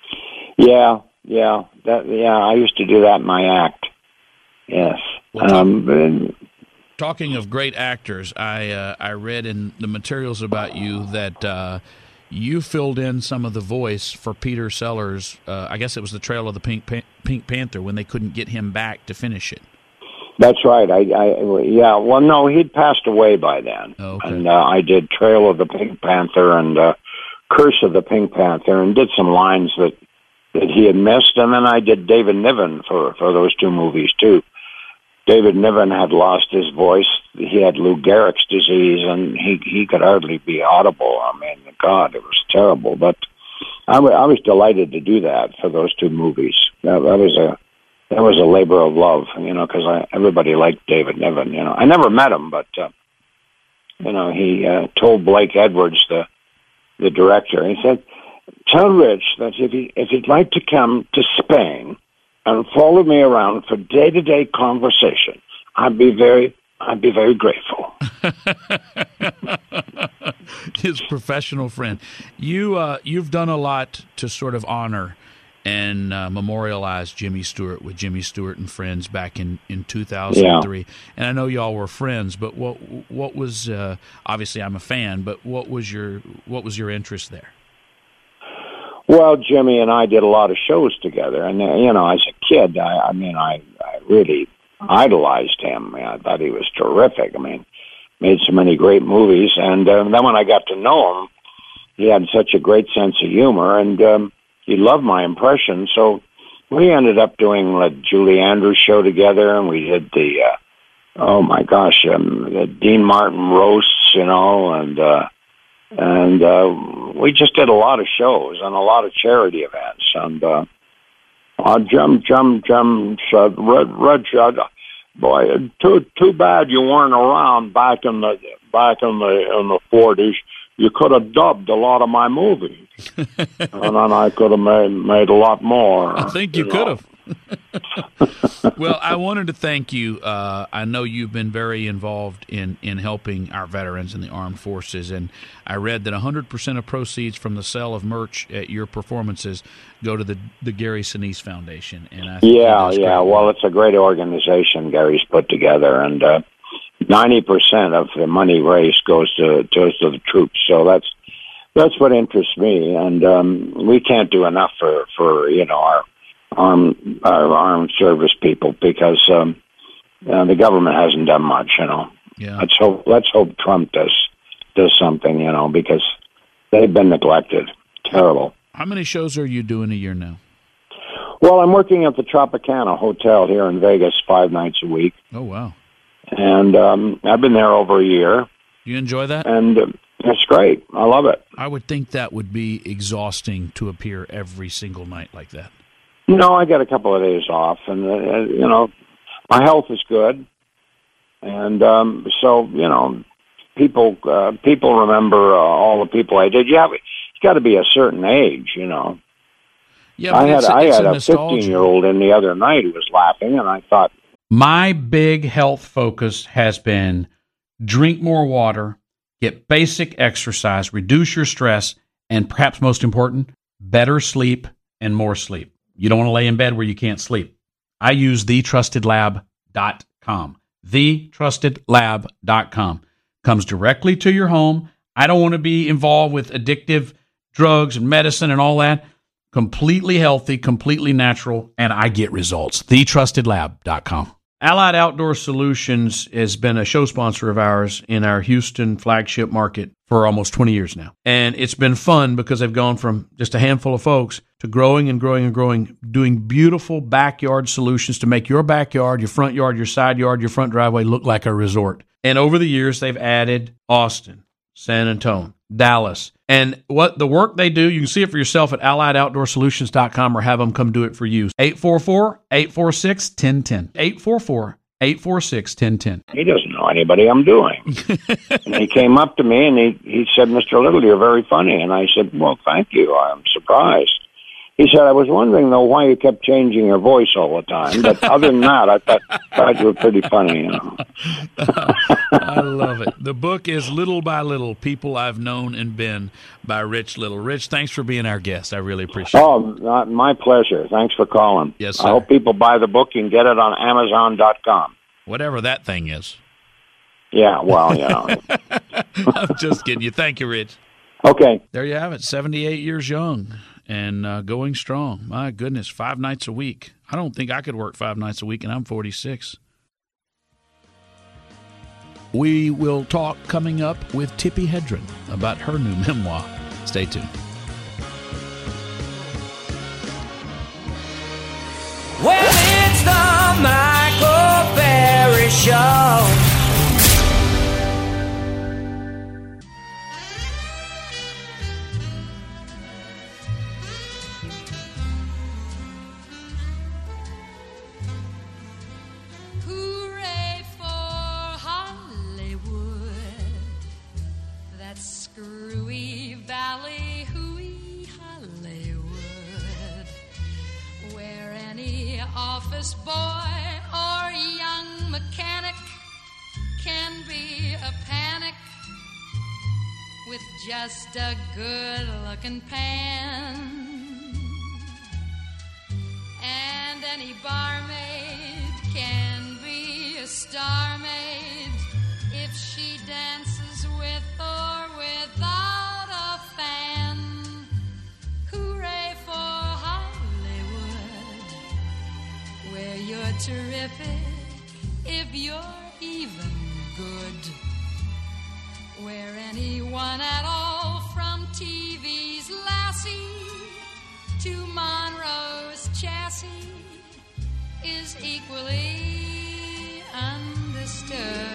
Yeah, yeah, that yeah. I used to do that in my act. Yes. Well, talk- um, and, Talking of great actors, I uh, I read in the materials about you that uh, you filled in some of the voice for Peter Sellers. Uh, I guess it was the Trail of the Pink Pan- Pink Panther when they couldn't get him back to finish it. that's right. I, I yeah. Well, no, he'd passed away by then, Oh, okay. and uh, I did Trail of the Pink Panther and uh, Curse of the Pink Panther, and did some lines that that he had missed, and then I did David Niven for for those two movies too. David Niven had lost his voice. He had Lou Gehrig's disease, and he he could hardly be audible. I mean, God, it was terrible. But I, w- I was delighted to do that for those two movies. That, that was a that was a labor of love, you know, because I everybody liked David Niven. You know, I never met him, but uh, you know, he uh, told Blake Edwards, the the director, he said, "Tell Rich that if he if he'd like to come to Spain and follow me around for day to day conversation, I'd be very I'd be very grateful." His professional friend. You uh, you've done a lot to sort of honor and uh, memorialize Jimmy Stewart with Jimmy Stewart and Friends back in, in two thousand three. Yeah. And I know y'all were friends, but what what was uh, obviously I'm a fan, but what was your what was your interest there? Well, Jimmy and I did a lot of shows together, and uh, you know, as a kid, I, I mean, I, I really idolized him. I, mean, I thought he was terrific. I mean, made so many great movies, and uh, then when I got to know him, he had such a great sense of humor, and um, he loved my impression. So we ended up doing the Julie Andrews show together, and we did the uh, oh my gosh, um, the Dean Martin roasts, you know, and. Uh, And uh, we just did a lot of shows and a lot of charity events. And uh, uh, Jim, Jim, Jim said, "Red, Red said, boy, too, too bad you weren't around back in the back in the in the forties, you could have dubbed a lot of my movies, and then I could have made made a lot more. I think you, you could have. Well, I wanted to thank you. Uh, I know you've been very involved in, in helping our veterans in the armed forces, and I read that one hundred percent of proceeds from the sale of merch at your performances go to the, the Gary Sinise Foundation. And I think yeah, yeah. great. Well, it's a great organization Gary's put together, and uh, ninety percent of the money raised goes to goes to the troops. So that's that's what interests me, and um, we can't do enough for, for you know our armed our armed service people because um, uh, the government hasn't done much. You know, yeah. let's hope let's hope Trump does does something. You know, because they've been neglected. Terrible. How many shows are you doing a year now? Well, I'm working at the Tropicana Hotel here in Vegas five nights a week. Oh wow! And um, I've been there over a year. You enjoy that? And uh, it's great. I love it. I would think that would be exhausting to appear every single night like that. No, I get a couple of days off, and uh, you know, my health is good, and um, so you know, people uh, people remember uh, all the people I did. You have, it's got to be a certain age, you know. Yeah, I had it's, I it's had a a fifteen-year-old in the other night who was laughing, and I thought, my big health focus has been drink more water, get basic exercise, reduce your stress, and perhaps most important, better sleep and more sleep. You don't want to lay in bed where you can't sleep. I use the trusted lab dot com. the trusted lab dot com. Comes directly to your home. I don't want to be involved with addictive drugs and medicine and all that. Completely healthy, completely natural, and I get results. the trusted lab dot com. Allied Outdoor Solutions has been a show sponsor of ours in our Houston flagship market for almost twenty years now. And it's been fun because they've gone from just a handful of folks to growing and growing and growing, doing beautiful backyard solutions to make your backyard, your front yard, your side yard, your front driveway look like a resort. And over the years, they've added Austin, San Antonio, Dallas. And what the work they do, you can see it for yourself at allied outdoor solutions dot com or have them come do it for you. eight four four, eight four six, one zero one zero. eight four four, eight four six, one zero one zero. he doesn't know anybody I'm doing. And he came up to me and he, he said, Mister Little, you're very funny. And I said, well, thank you. I'm surprised. He said, I was wondering, though, why you kept changing your voice all the time. But other than that, I thought, thought you were pretty funny, you know. I love it. The book is Little by Little, People I've Known and Been by Rich Little. Rich, thanks for being our guest. I really appreciate oh, it. Oh, my pleasure. Thanks for calling. Yes, sir. I hope people buy the book. You can get it on amazon dot com. Whatever that thing is. Yeah, well, you know. I'm just kidding you. Thank you, Rich. Okay. There you have it, seventy-eight years young and uh, going strong. My goodness, five nights a week. I don't think I could work five nights a week, and I'm forty-six. We will talk coming up with Tippi Hedren about her new memoir. Stay tuned. Well, it's the Michael Berry Show. Hooray for Hollywood, that screwy valley, hooey Hollywood, where any office boy or young mechanic can be a panic with just a good-looking pan. And any barmaid can be a star maid if she dances with or without a fan. Hooray for Hollywood, where you're terrific if you're even good, where anyone at all from T V's Lassie to Monroe's chassis is equally understood.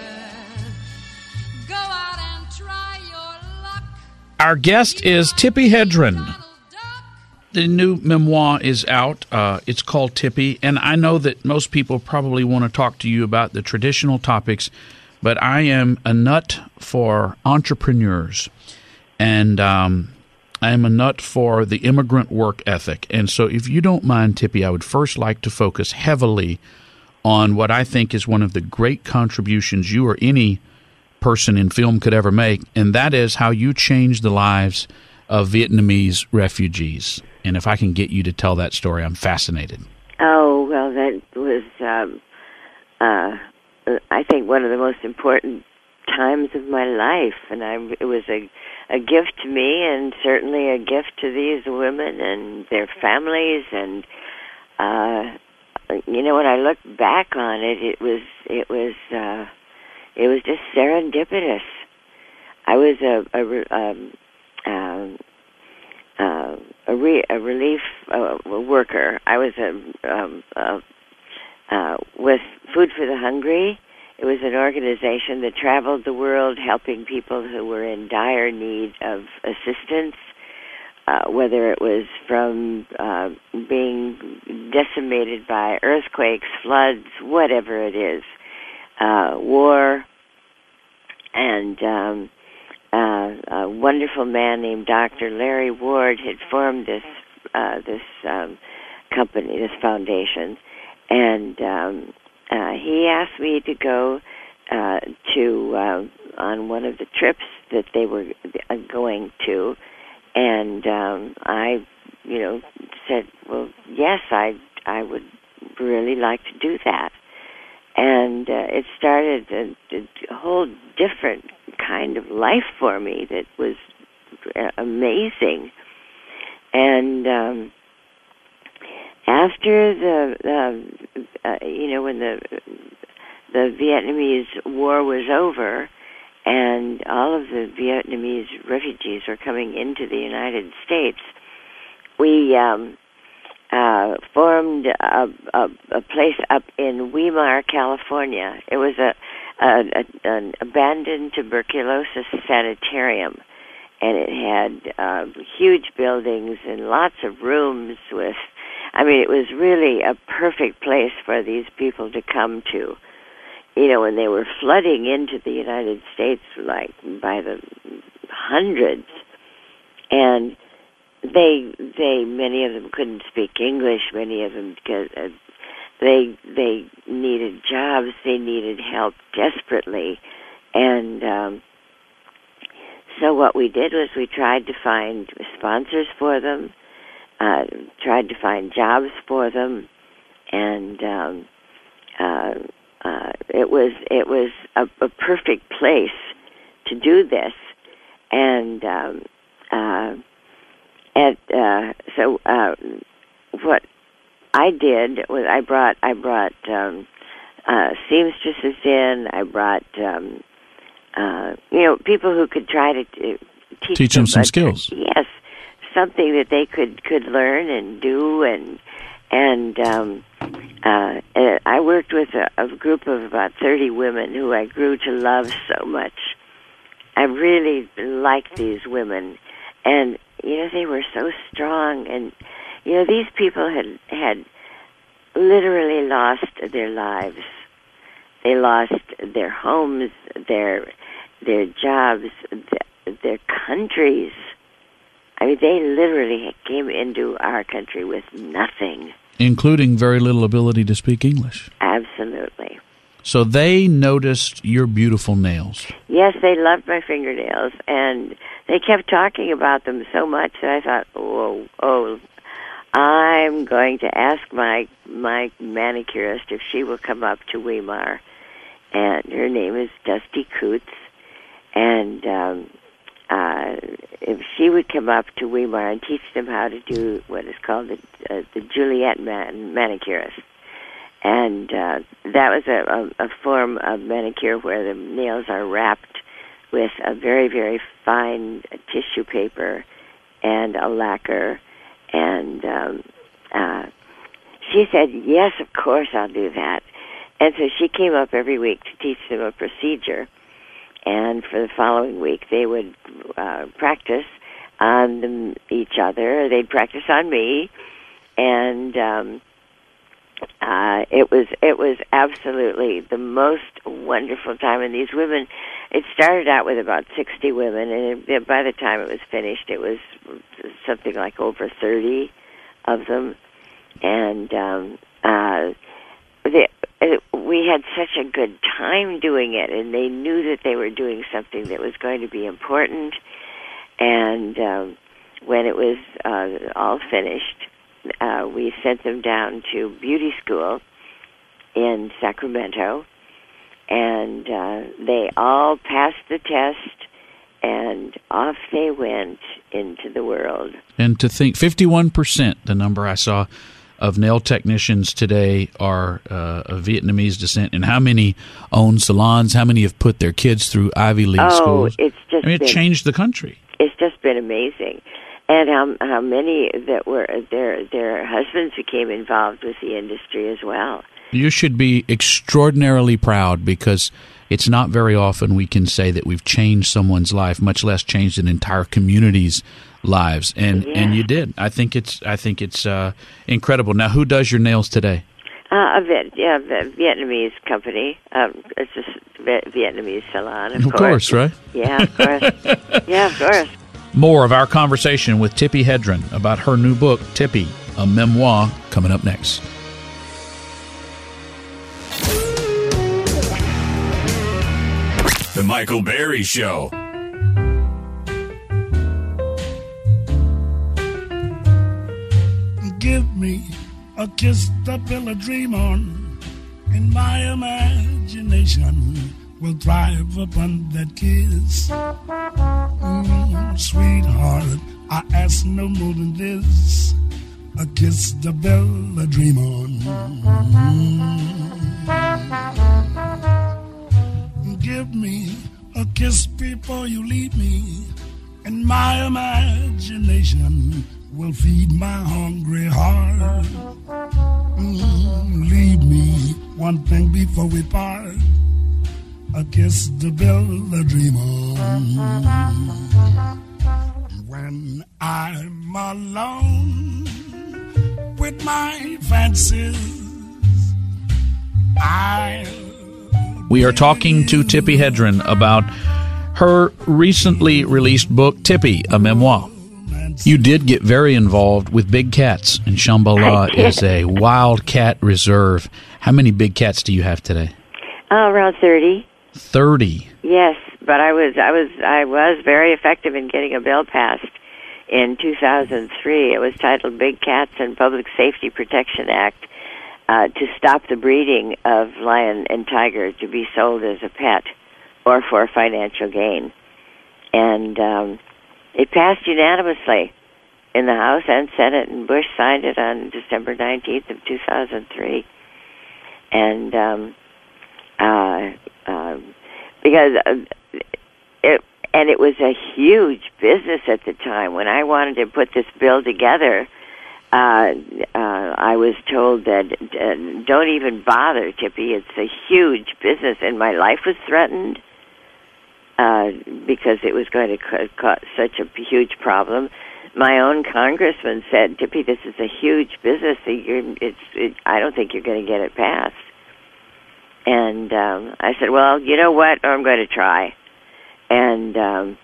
Go out and try your luck. Our guest is Tippi Hedren. The new memoir is out. Uh, it's called Tippi, and I know that most people probably want to talk to you about the traditional topics, but I am a nut for entrepreneurs, and um, I am a nut for the immigrant work ethic. And so if you don't mind, Tippi, I would first like to focus heavily on what I think is one of the great contributions you or any person in film could ever make, and that is how you changed the lives of Vietnamese refugees. And if I can get you to tell that story, I'm fascinated. Oh, well, that was, um, uh, I think, one of the most important times of my life. And I, it was a, a gift to me, and certainly a gift to these women and their families. And, uh, you know, when I look back on it, it was, it was, uh, it was just serendipitous. I was a, a, um, um, uh, a, re, a relief uh, worker. I was a, um, uh, uh, with Food for the Hungry. It was an organization that traveled the world helping people who were in dire need of assistance, uh, whether it was from uh, being decimated by earthquakes, floods, whatever it is, uh, war. And um, uh, a wonderful man named Doctor Larry Ward had formed this uh, this um, company, this foundation, and um, uh, he asked me to go uh, to uh, on one of the trips that they were going to, and um, I, you know, said, well, yes, I I would really like to do that. And uh, it started a, a whole different kind of life for me that was amazing. And um, after the, the uh, you know, when the the Vietnamese war was over, and all of the Vietnamese refugees were coming into the United States, we um, Uh, formed a, a, a place up in Weimar, California. It was a, a, a an abandoned tuberculosis sanitarium, and it had uh, huge buildings and lots of rooms with, I mean, it was really a perfect place for these people to come to. You know, when they were flooding into the United States, like by the hundreds, and They, they, many of them couldn't speak English. Many of them, uh, they, they needed jobs. They needed help desperately, and um, so what we did was we tried to find sponsors for them, uh, tried to find jobs for them, and um, uh, uh, it was it was a, a perfect place to do this, and. Um, uh, And uh, so, uh, what I did was I brought I brought um, uh, seamstresses in. I brought um, uh, you know people who could try to uh, teach, teach them, them some a, skills. Yes, something that they could, could learn and do, and and um, uh, and I worked with a, a group of about thirty women who I grew to love so much. I really liked these women, and. You know, they were so strong, and, you know, these people had had literally lost their lives. They lost their homes, their their jobs, their, their countries. I mean, they literally came into our country with nothing. Including very little ability to speak English. Absolutely. So they noticed your beautiful nails. Yes, they loved my fingernails, and they kept talking about them so much that I thought, oh, oh, I'm going to ask my my manicurist if she will come up to Weimar. And her name is Dusty Coots, and um, uh, if she would come up to Weimar and teach them how to do what is called the, uh, the Juliet man, manicurist. And uh, that was a, a, a form of manicure where the nails are wrapped with a very, very fine tissue paper and a lacquer. And um, uh, she said, yes, of course I'll do that. And so she came up every week to teach them a procedure. And for the following week, they would uh, practice on them, each other. They'd practice on me. And... Um, uh, it was it was absolutely the most wonderful time. And these women, it started out with about sixty women, and it, by the time it was finished, it was something like over thirty of them. And um, uh, they, it, we had such a good time doing it, and they knew that they were doing something that was going to be important. And um, when it was uh, all finished, uh, we sent them down to beauty school in Sacramento, and uh, they all passed the test, and off they went into the world. And to think, fifty-one percent, the number I saw, of nail technicians today are uh, of Vietnamese descent. And how many own salons? How many have put their kids through Ivy League oh, schools? It's just I mean, it been, changed the country. It's just been amazing. And how how many that were their their husbands became involved with the industry as well. You should be extraordinarily proud, because it's not very often we can say that we've changed someone's life, much less changed an entire community's lives. And yeah. and you did. I think it's I think it's uh, incredible. Now, who does your nails today? Uh, a Viet, yeah, a Vietnamese company. Um, it's a Vietnamese salon, of, of course. course, right? Yeah, of course. yeah, of course. More of our conversation with Tippi Hedren about her new book, Tippi, a Memoir, coming up next. The Michael Berry Show. Give me a kiss to build a dream on, and my imagination will thrive upon that kiss. Mm, sweetheart, I ask no more than this, a kiss to build a dream on. Mm. Give me a kiss before you leave me, and my imagination will feed my hungry heart. Mm, leave me one thing before we part, a kiss to build a dream on. When I'm alone with my fancies, I'll We are talking to Tippi Hedren about her recently released book, Tippi, a Memoir. You did get very involved with big cats, and Shambhala is a wild cat reserve. How many big cats do you have today? Uh, around thirty. Thirty. Yes, but I was I was I was very effective in getting a bill passed in two thousand three. It was titled Big Cats and Public Safety Protection Act, uh, to stop the breeding of lion and tiger to be sold as a pet or for financial gain. And um, it passed unanimously in the House and Senate, and Bush signed it on December nineteenth of two thousand three. And um, uh, uh, because uh, it and it was a huge business at the time. When I wanted to put this bill together, uh, uh, I was told that uh, don't even bother, Tippi. It's a huge business, and my life was threatened uh, because it was going to ca- cause such a huge problem. My own congressman said, Tippi, this is a huge business. You're, it's, it, I don't think you're going to get it passed. And um, I said, well, you know what? I'm going to try. And um,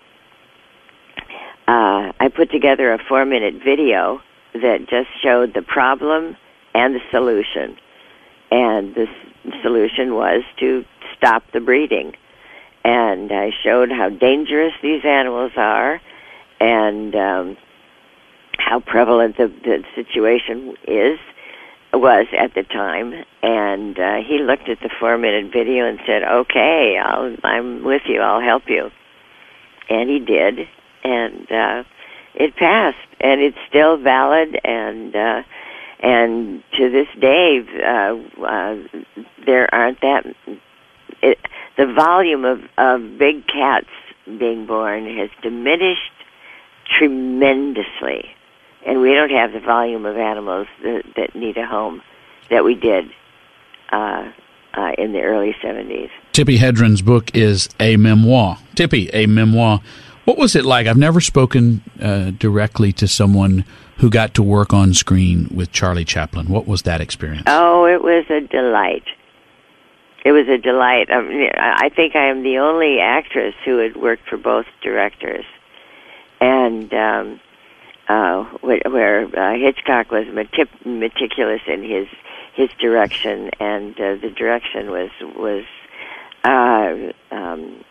uh, I put together a four-minute video that just showed the problem and the solution. And the s- solution was to stop the breeding. And I showed how dangerous these animals are, and um, how prevalent the, the situation is, was at the time. And uh, he looked at the four-minute video and said, okay, I'll, I'm with you, I'll help you. And he did, and uh, it passed, and it's still valid, and uh, and to this day, uh, uh, there aren't that... It, the volume of, of big cats being born has diminished tremendously. And we don't have the volume of animals that, that need a home that we did uh, uh, in the early seventies. Tippi Hedren's book is A Memoir. Tippi, A Memoir. What was it like? I've never spoken uh, directly to someone who got to work on screen with Charlie Chaplin. What was that experience? Oh, it was a delight. It was a delight. I mean, I think I am the only actress who had worked for both directors. And um, uh, where uh, Hitchcock was metic- meticulous in his his direction, and uh, the direction was was uh, um,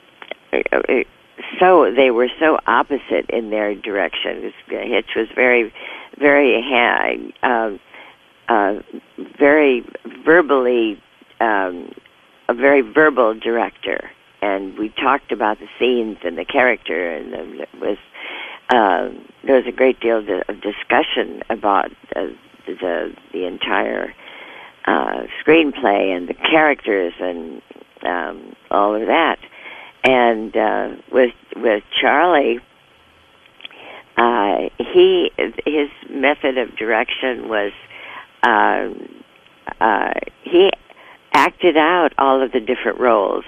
so they were so opposite in their direction. Hitch was very, very high, uh, uh, very verbally, um, a very verbal director, and we talked about the scenes and the character, and it was uh, there was a great deal of discussion about uh, the the entire uh, screenplay and the characters and um, all of that. And uh, with with Charlie, uh, he his method of direction was uh, uh, he acted out all of the different roles.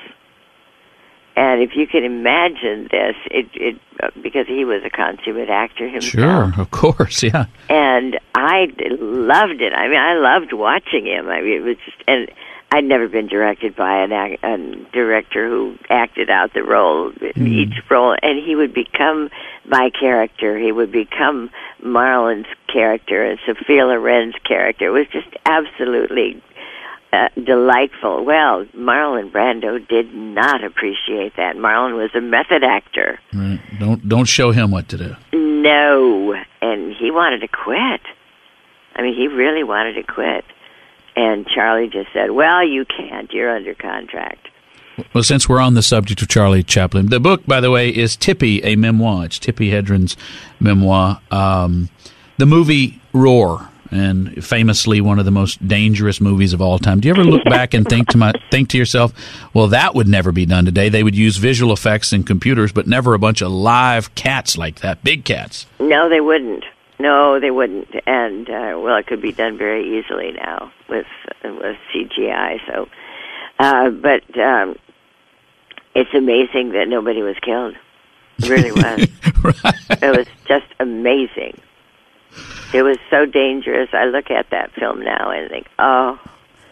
And if you can imagine this, it, it because he was a consummate actor himself. Sure, of course, yeah. And I loved it. I mean, I loved watching him. I mean, it was just, and I'd never been directed by an act, a director who acted out the role, mm. each role, and he would become my character. He would become Marlon's character and Sophia Loren's character. It was just absolutely Uh, delightful. Well, Marlon Brando did not appreciate that. Marlon was a method actor. Right. Don't don't show him what to do. No, and he wanted to quit. I mean, he really wanted to quit. And Charlie just said, "Well, you can't. You're under contract." Well, since we're on the subject of Charlie Chaplin, the book, by the way, is Tippi, a memoir. It's Tippi Hedren's memoir. Um, the movie Roar. And famously, one of the most dangerous movies of all time. Do you ever look back and think to my think to yourself, well, that would never be done today? They would use visual effects and computers, but never a bunch of live cats like that, big cats. No, they wouldn't. No, they wouldn't. And uh, well, it could be done very easily now with with C G I. So, uh, but um, it's amazing that nobody was killed. It really was. Right. It was just amazing. It was so dangerous. I look at that film now and think, oh,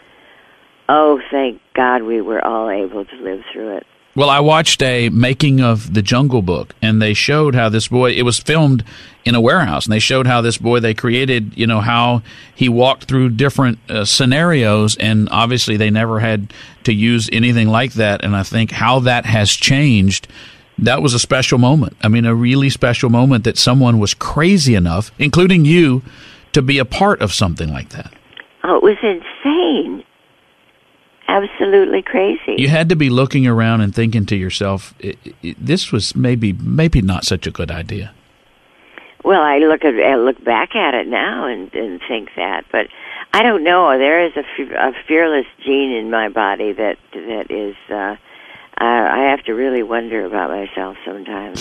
oh, thank God we were all able to live through it. Well, I watched a making of The Jungle Book, and they showed how this boy, it was filmed in a warehouse, and they showed how this boy, they created, you know, how he walked through different uh, scenarios, and obviously they never had to use anything like that, and I think how that has changed. That was a special moment. I mean, a really special moment that someone was crazy enough, including you, to be a part of something like that. Oh, it was insane. Absolutely crazy. You had to be looking around and thinking to yourself, it, it, this was maybe maybe not such a good idea. Well, I look at I look back at it now and, and think that, but I don't know. There is a, a fearless gene in my body that that is. Uh, Uh, I have to really wonder about myself sometimes.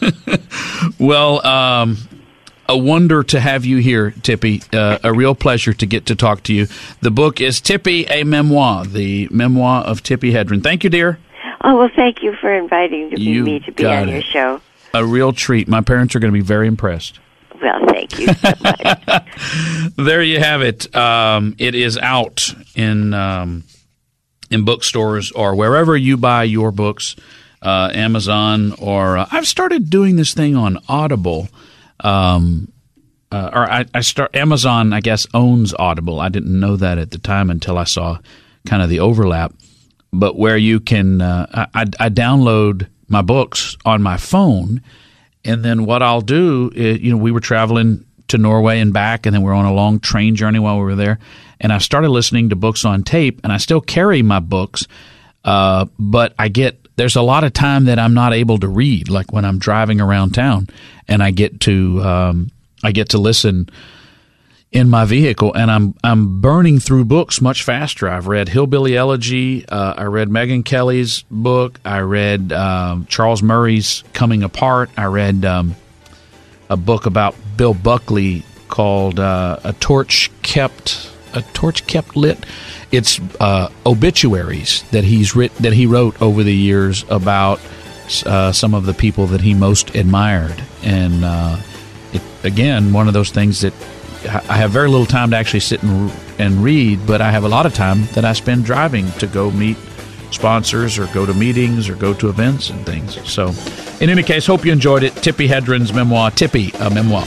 Well, um, a wonder to have you here, Tippi. Uh, a real pleasure to get to talk to you. The book is Tippi, a memoir, the memoir of Tippi Hedren. Thank you, dear. Oh, well, thank you for inviting you me to be on your it. show. A real treat. My parents are going to be very impressed. Well, thank you so much. There you have it. Um, it is out in... Um, in bookstores or wherever you buy your books, uh, Amazon, or uh, I've started doing this thing on Audible. Um, uh, or I, I start Amazon, I guess, owns Audible. I didn't know that at the time until I saw kind of the overlap. But where you can, uh, I, I download my books on my phone, and then what I'll do is, you know, we were traveling to Norway and back, and then we were on a long train journey while we were there. And I started listening to books on tape, and I still carry my books, uh, but I get there's a lot of time that I'm not able to read, like when I'm driving around town, and I get to um, I get to listen in my vehicle, and I'm I'm burning through books much faster. I've read Hillbilly Elegy, uh, I read Megyn Kelly's book, I read um, Charles Murray's Coming Apart, I read um, a book about Bill Buckley called uh, A Torch Kept. A Torch Kept Lit. It's uh, obituaries that he's writ- that he wrote over the years about uh, some of the people that he most admired. And uh, it, again, one of those things that I have very little time to actually sit and, and read, but I have a lot of time that I spend driving to go meet sponsors or go to meetings or go to events and things. So in any case, hope you enjoyed it. Tippi Hedren's memoir, Tippi, a Memoir.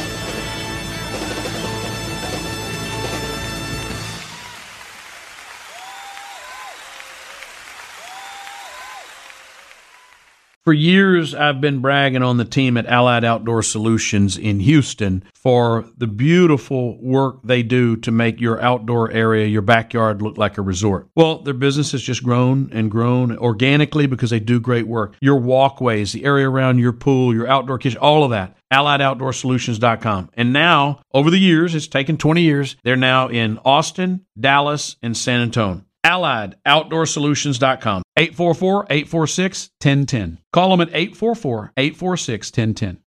For years, I've been bragging on the team at Allied Outdoor Solutions in Houston for the beautiful work they do to make your outdoor area, your backyard, look like a resort. Well, their business has just grown and grown organically because they do great work. Your walkways, the area around your pool, your outdoor kitchen, all of that. Allied Outdoor Solutions dot com. And now, over the years, it's taken twenty years, they're now in Austin, Dallas, and San Antonio. Allied Outdoor Solutions dot com. eight four four, eight four six, one zero one zero. Call them at eight four four, eight four six, one zero one zero.